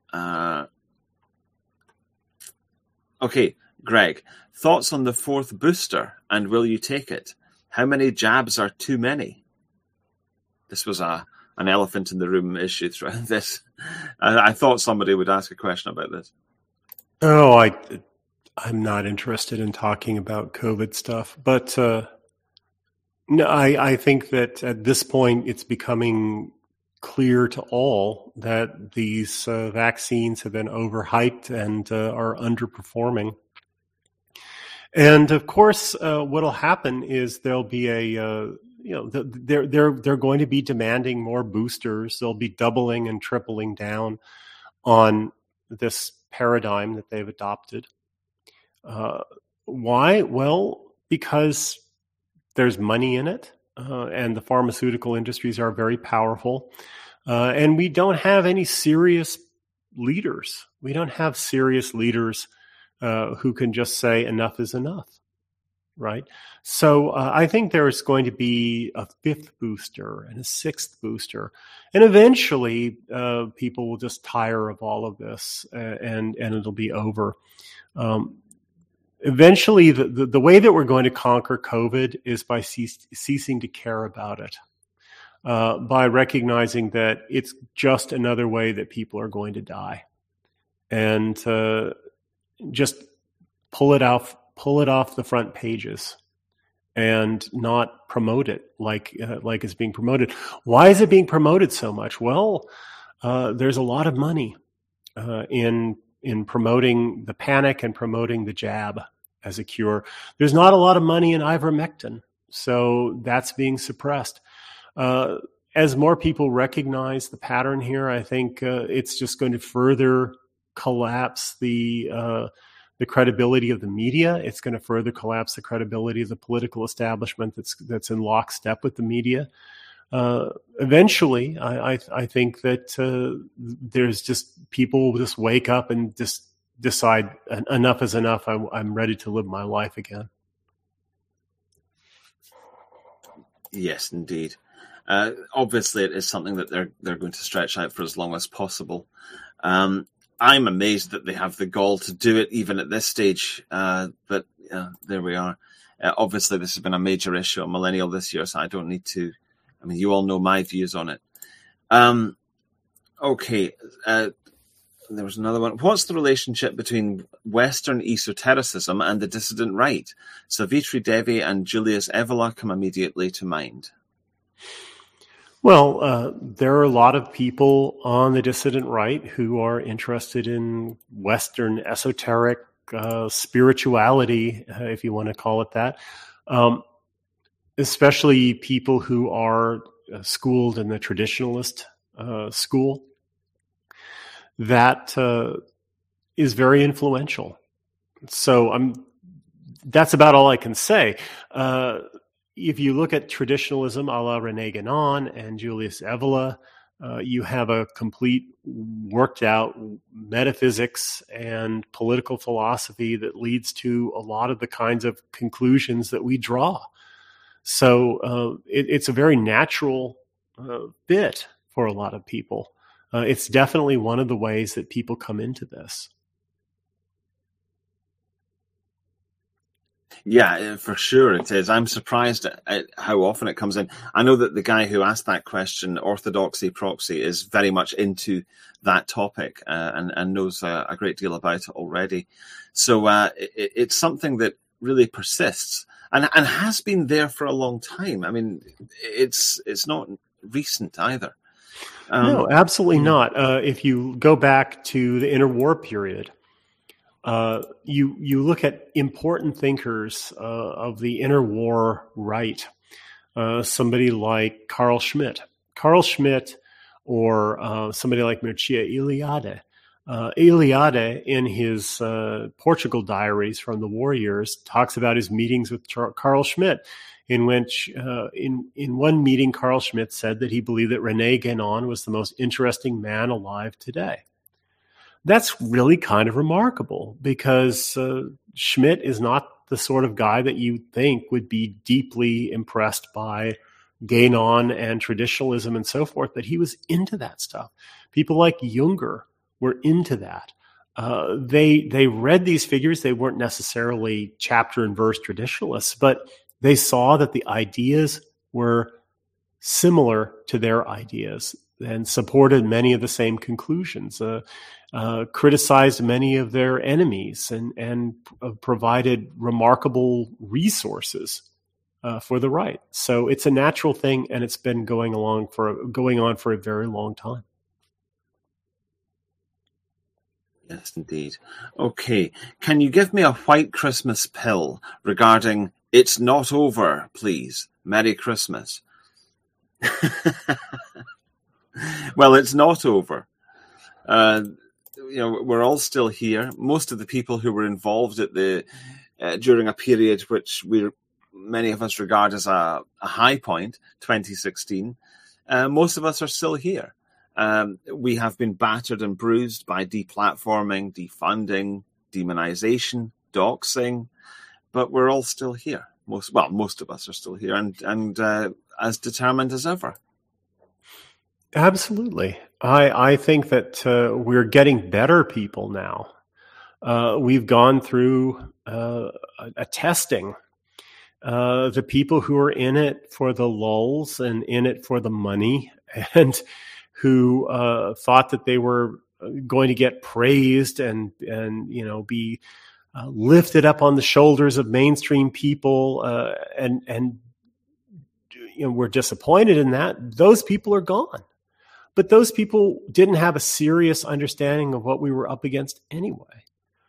S1: Okay, Greg, thoughts on the fourth booster, and will you take it? How many jabs are too many? This was an elephant in the room issue throughout this. I thought somebody would ask a question about this.
S2: Oh, I'm not interested in talking about COVID stuff, but no, I think that at this point it's becoming clear to all that these vaccines have been overhyped and are underperforming. And of course, what'll happen is there'll be they're going to be demanding more boosters. They'll be doubling and tripling down on this paradigm that they've adopted. Why? Well, because there's money in it, and the pharmaceutical industries are very powerful, and we don't have any serious leaders. We don't have serious leaders who can just say enough is enough, right? So I think there is going to be a fifth booster and a sixth booster, and eventually people will just tire of all of this, and it'll be over. Eventually, the way that we're going to conquer COVID is by ceasing to care about it, by recognizing that it's just another way that people are going to die, and just pull it off the front pages and not promote it like it's being promoted. Why is it being promoted so much? Well, there's a lot of money in promoting the panic and promoting the jab as a cure. There's not a lot of money in ivermectin, so that's being suppressed. As more people recognize the pattern here, I think it's just going to further collapse the credibility of the media. It's going to further collapse the credibility of the political establishment that's in lockstep with the media. Eventually, I think that there's just people will just wake up and just decide enough is enough. I'm ready to live my life again.
S1: Yes, indeed. Obviously, it is something that they're going to stretch out for as long as possible. I'm amazed that they have the gall to do it even at this stage. But there we are. Obviously, this has been a major issue on Millennial this year, so I don't need to. I mean, you all know my views on it. Okay. There was another one. What's the relationship between Western esotericism and the dissident right? Savitri Devi and Julius Evola come immediately to mind.
S2: Well, there are a lot of people on the dissident right who are interested in Western esoteric spirituality, if you want to call it that, especially people who are schooled in the traditionalist school. That is very influential. So that's about all I can say. If you look at traditionalism a la René Guénon and Julius Evola, You have a complete worked out metaphysics and political philosophy that leads to a lot of the kinds of conclusions that we draw. So it's a very natural fit for a lot of people. It's definitely one of the ways that people come into this.
S1: Yeah, for sure it is. I'm surprised at how often it comes in. I know that the guy who asked that question, Orthodoxy Proxy, is very much into that topic and knows a great deal about it already. So it's something that really persists and has been there for a long time. I mean, it's not recent either.
S2: No, absolutely not. If you go back to the interwar period, you look at important thinkers of the interwar right, somebody like Carl Schmitt. Carl Schmitt or somebody like Mircea Eliade. Eliade, in his Portugal diaries from the war years, talks about his meetings with Carl Schmitt, in which in one meeting, Carl Schmitt said that he believed that René Guénon was the most interesting man alive today. That's really kind of remarkable because Schmitt is not the sort of guy that you think would be deeply impressed by Guénon and traditionalism and so forth, but he was into that stuff. People like Junger were into that. They read these figures. They weren't necessarily chapter and verse traditionalists, but they saw that the ideas were similar to their ideas and supported many of the same conclusions, criticized many of their enemies, and provided remarkable resources for the right. So it's a natural thing, and it's been going on for a very long time.
S1: Yes, indeed. Okay, can you give me a white Christmas pill regarding "It's not over, please. Merry Christmas"? Well, it's not over. We're all still here. Most of the people who were involved at during a period which many of us regard as a high point, 2016, most of us are still here. We have been battered and bruised by deplatforming, defunding, demonization, doxing, but we're all still here. Most of us are still here and as determined as ever.
S2: Absolutely. I think that we're getting better people now. We've gone through a testing. The people who are in it for the lulls and in it for the money, and who thought that they were going to get praised and be lifted up on the shoulders of mainstream people, and we're disappointed in that. Those people are gone. But those people didn't have a serious understanding of what we were up against anyway.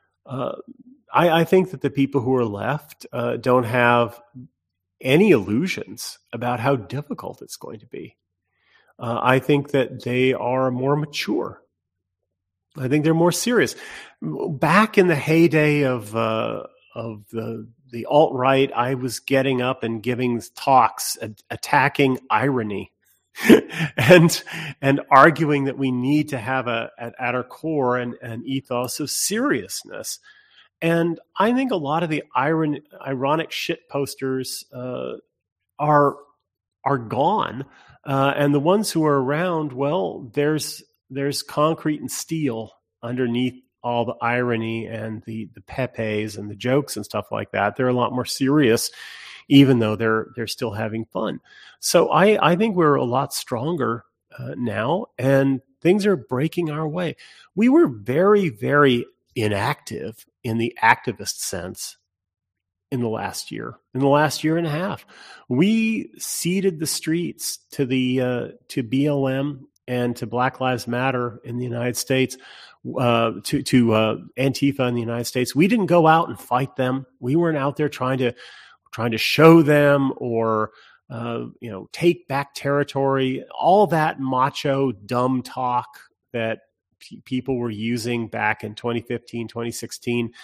S2: I think that the people who are left don't have any illusions about how difficult it's going to be. I think that they are more mature. I think they're more serious. Back in the heyday of the alt-right, I was getting up and giving talks attacking irony. and arguing that we need to have at our core an ethos of seriousness. And I think a lot of the ironic shit posters are gone, and the ones who are around, well, there's concrete and steel underneath all the irony and the pepes and the jokes and stuff like that. They're a lot more serious, even though they're still having fun. So I think we're a lot stronger now, and things are breaking our way. We were very, very inactive in the activist sense in the last year and a half. We ceded the streets to BLM and to Black Lives Matter in the United States, to Antifa in the United States. We didn't go out and fight them. We weren't out there trying to show them or take back territory. All that macho dumb talk that people were using back in 2015, 2016,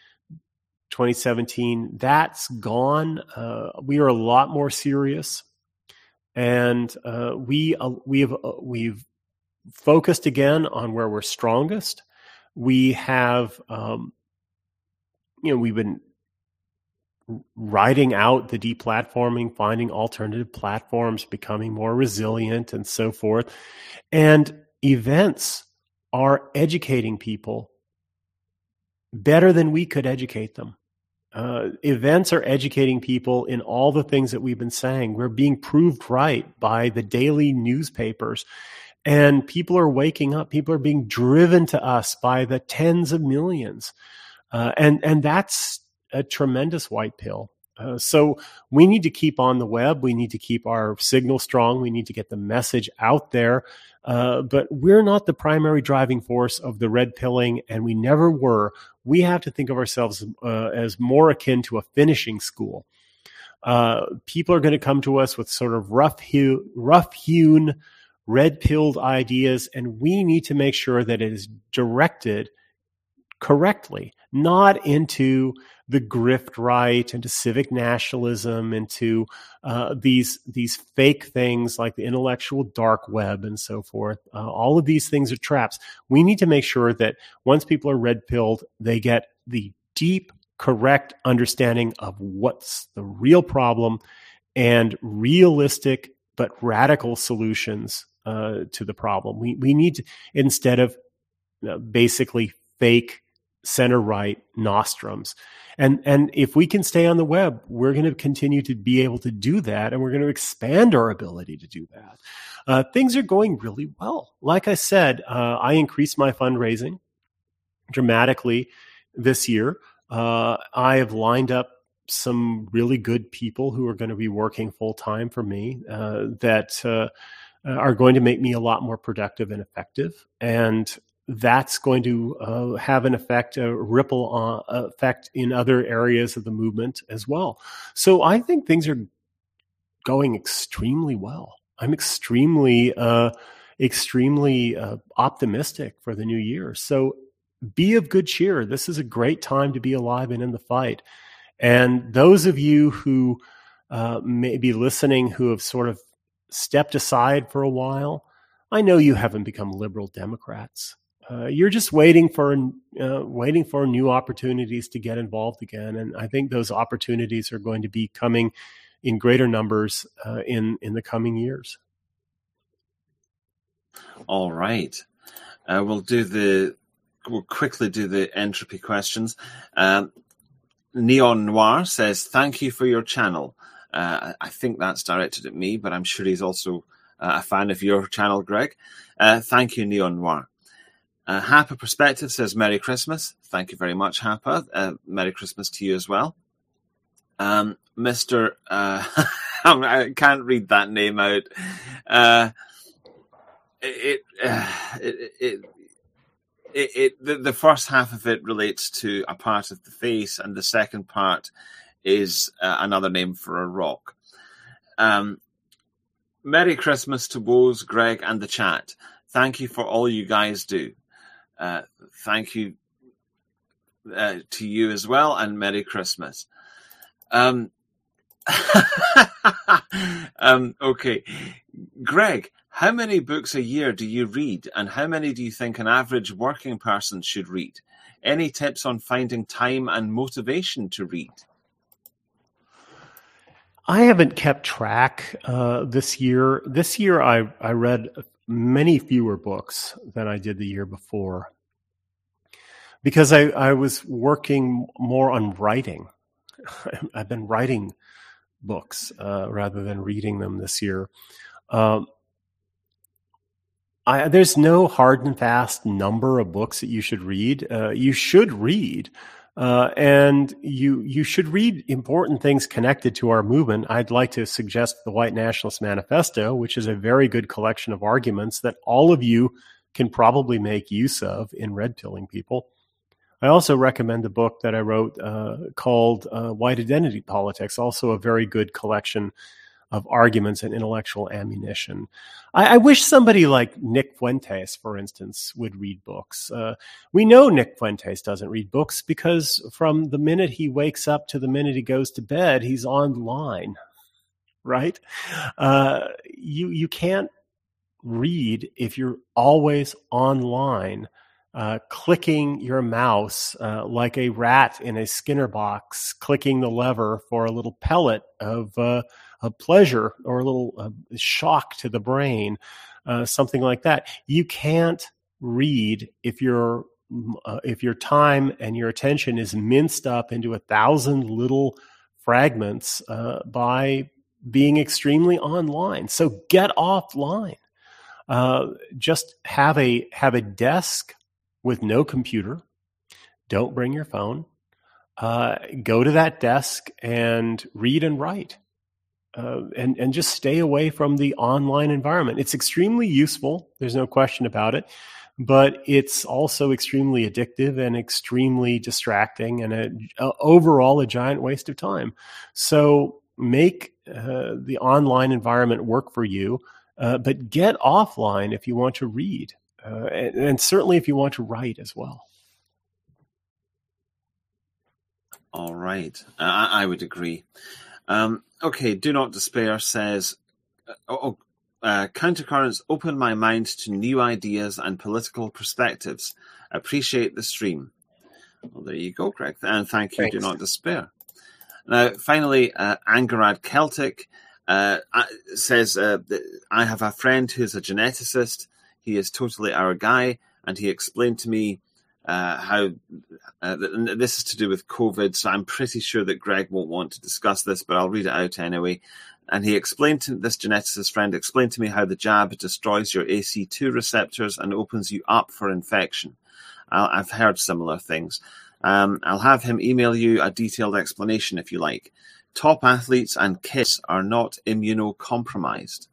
S2: 2017, that's gone. We are a lot more serious, and we've focused again on where we're strongest. We have, we've been writing out the deplatforming, finding alternative platforms, becoming more resilient, and so forth. And events are educating people better than we could educate them. Events are educating people in all the things that we've been saying. We're being proved right by the daily newspapers. And people are waking up. People are being driven to us by the tens of millions. And that's a tremendous white pill. So we need to keep on the web. We need to keep our signal strong. We need to get the message out there. But we're not the primary driving force of the red pilling, and we never were. We have to think of ourselves as more akin to a finishing school. People are going to come to us with sort of rough-hewn, red-pilled ideas, and we need to make sure that it is directed correctly, not into the grift right, into civic nationalism, into these fake things like the intellectual dark web and so forth. All of these things are traps. We need to make sure that once people are red-pilled, they get the deep, correct understanding of what's the real problem and realistic but radical solutions to the problem. We need to, instead of basically fake center-right nostrums. And if we can stay on the web, we're going to continue to be able to do that, and we're going to expand our ability to do that. Things are going really well. Like I said, I increased my fundraising dramatically this year. I have lined up some really good people who are going to be working full-time for me that are going to make me a lot more productive and effective. And that's going to have an effect, a ripple effect in other areas of the movement as well. So I think things are going extremely well. I'm extremely optimistic for the new year. So be of good cheer. This is a great time to be alive and in the fight. And those of you who may be listening who have sort of stepped aside for a while, I know you haven't become liberal Democrats. You're just waiting for new opportunities to get involved again, and I think those opportunities are going to be coming in greater numbers in the coming years.
S1: All right, we'll quickly do the entropy questions. Neon Noir says, "Thank you for your channel." I think that's directed at me, but I'm sure he's also a fan of your channel, Greg. Thank you, Neon Noir. Hapa Perspective says, "Merry Christmas." Thank you very much, Hapa. Merry Christmas to you as well. Mr. I can't read that name out. The first half of it relates to a part of the face, and the second part is another name for a rock. Merry Christmas to Woz, Greg, and the chat. Thank you for all you guys do. Thank you to you as well, and Merry Christmas. Okay, Greg, how many books a year do you read, and how many do you think an average working person should read? Any tips on finding time and motivation to read?
S2: I haven't kept track this year. This year, I read many fewer books than I did the year before because I was working more on writing. I've been writing books rather than reading them this year. There's no hard and fast number of books that you should read. You should read. And you should read important things connected to our movement. I'd like to suggest the White Nationalist Manifesto, which is a very good collection of arguments that all of you can probably make use of in red-pilling people. I also recommend the book that I wrote called White Identity Politics, also a very good collection of arguments and intellectual ammunition. I wish somebody like Nick Fuentes, for instance, would read books. We know Nick Fuentes doesn't read books because from the minute he wakes up to the minute he goes to bed, he's online, right? You can't read if you're always online, clicking your mouse like a rat in a Skinner box, clicking the lever for a little pellet of pleasure or a little shock to the brain, something like that. You can't read if your time and your attention is minced up into 1,000 little fragments by being extremely online. So get offline. Just have a desk with no computer. Don't bring your phone. Go to that desk and read and write. And just stay away from the online environment. It's extremely useful. There's no question about it. But it's also extremely addictive and extremely distracting and overall a giant waste of time. So make the online environment work for you, but get offline if you want to read, and certainly if you want to write as well.
S1: All right. I would agree. Okay, Do Not Despair says, Countercurrents open my mind to new ideas and political perspectives. Appreciate the stream. Well, there you go, Greg. And thank you, Thanks. Do Not Despair. Now, finally, Angarad Celtic says, I have a friend who's a geneticist. He is totally our guy, and he explained to me how this is to do with COVID, so I'm pretty sure that Greg won't want to discuss this, but I'll read it out anyway. And he explained to this geneticist friend, explained to me how the jab destroys your ACE2 receptors and opens you up for infection. I've heard similar things. I'll have him email you a detailed explanation if you like. Top athletes and kids are not immunocompromised.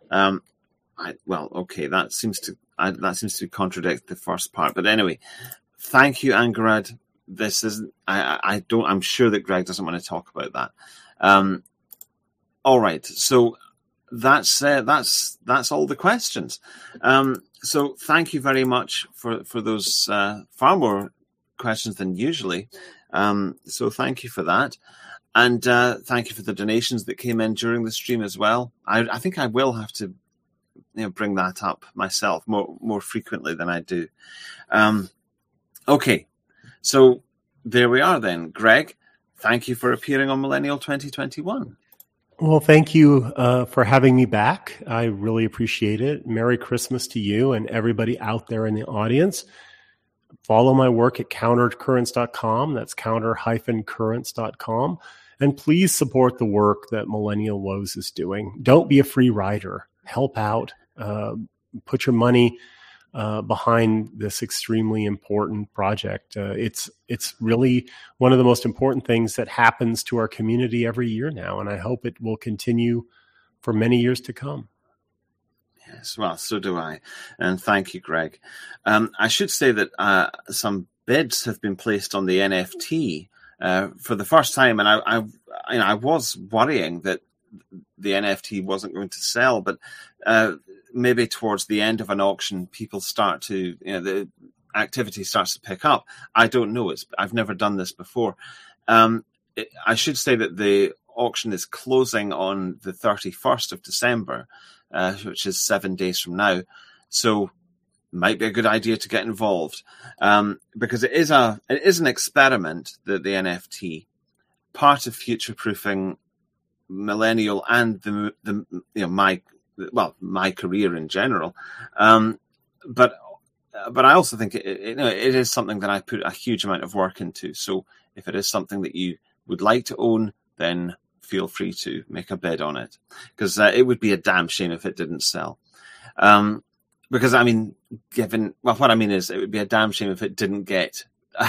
S1: That seems to contradict the first part. But anyway, thank you, Angarad. This is I'm sure that Greg doesn't want to talk about that. All right, so that's all the questions. So thank you very much for those far more questions than usually. So thank you for that, and thank you for the donations that came in during the stream as well. I think I will have to bring that up myself more frequently than I do. Okay, so there we are then. Greg, thank you for appearing on Millennial 2021.
S2: Well, thank you for having me back. I really appreciate it. Merry Christmas to you and everybody out there in the audience. Follow my work at countercurrents.com. That's counter-currents.com. And please support the work that Millennial Woes is doing. Don't be a free rider. Help out. Put your money behind this extremely important project. It's really one of the most important things that happens to our community every year now, and I hope it will continue for many years to come.
S1: Yes, well, so do I. And thank you, Greg. I should say that some bids have been placed on the NFT for the first time, and I was worrying that the NFT wasn't going to sell, but maybe towards the end of an auction, people start to, the activity starts to pick up. I don't know. I've never done this before. I should say that the auction is closing on the 31st of December, which is 7 days from now. So it might be a good idea to get involved, because it is an experiment, the NFT, part of future-proofing Millennial and my career in general. But I also think it is something that I put a huge amount of work into. So if it is something that you would like to own, then feel free to make a bid on it, because it would be a damn shame if it didn't sell. Because what I mean is it would be a damn shame if it didn't get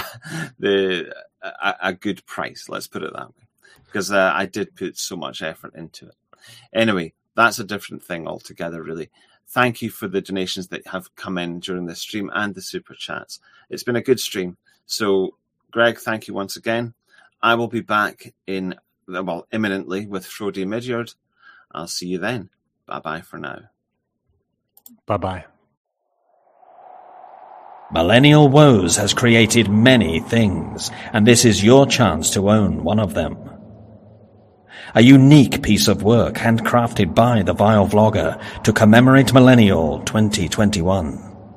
S1: a good price. Let's put it that way, because I did put so much effort into it. Anyway, that's a different thing altogether, really. Thank you for the donations that have come in during this stream and the super chats. It's been a good stream. So, Greg, thank you once again. I will be back imminently with Frody Midyard. I'll see you then. Bye-bye for now.
S2: Bye-bye.
S3: Millennial Woes has created many things, and this is your chance to own one of them. A unique piece of work handcrafted by the Vile Vlogger to commemorate Millennial 2021.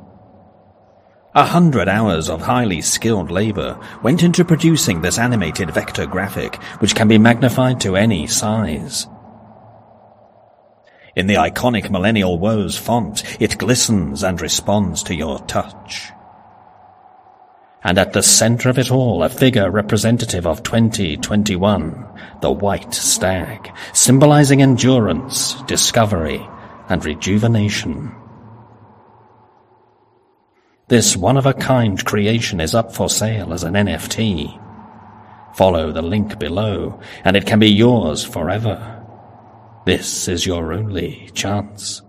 S3: 100 hours of highly skilled labor went into producing this animated vector graphic, which can be magnified to any size. In the iconic Millennial Woes font, it glistens and responds to your touch. And at the center of it all, a figure representative of 2021, the White Stag, symbolizing endurance, discovery, and rejuvenation. This one-of-a-kind creation is up for sale as an NFT. Follow the link below, and it can be yours forever. This is your only chance.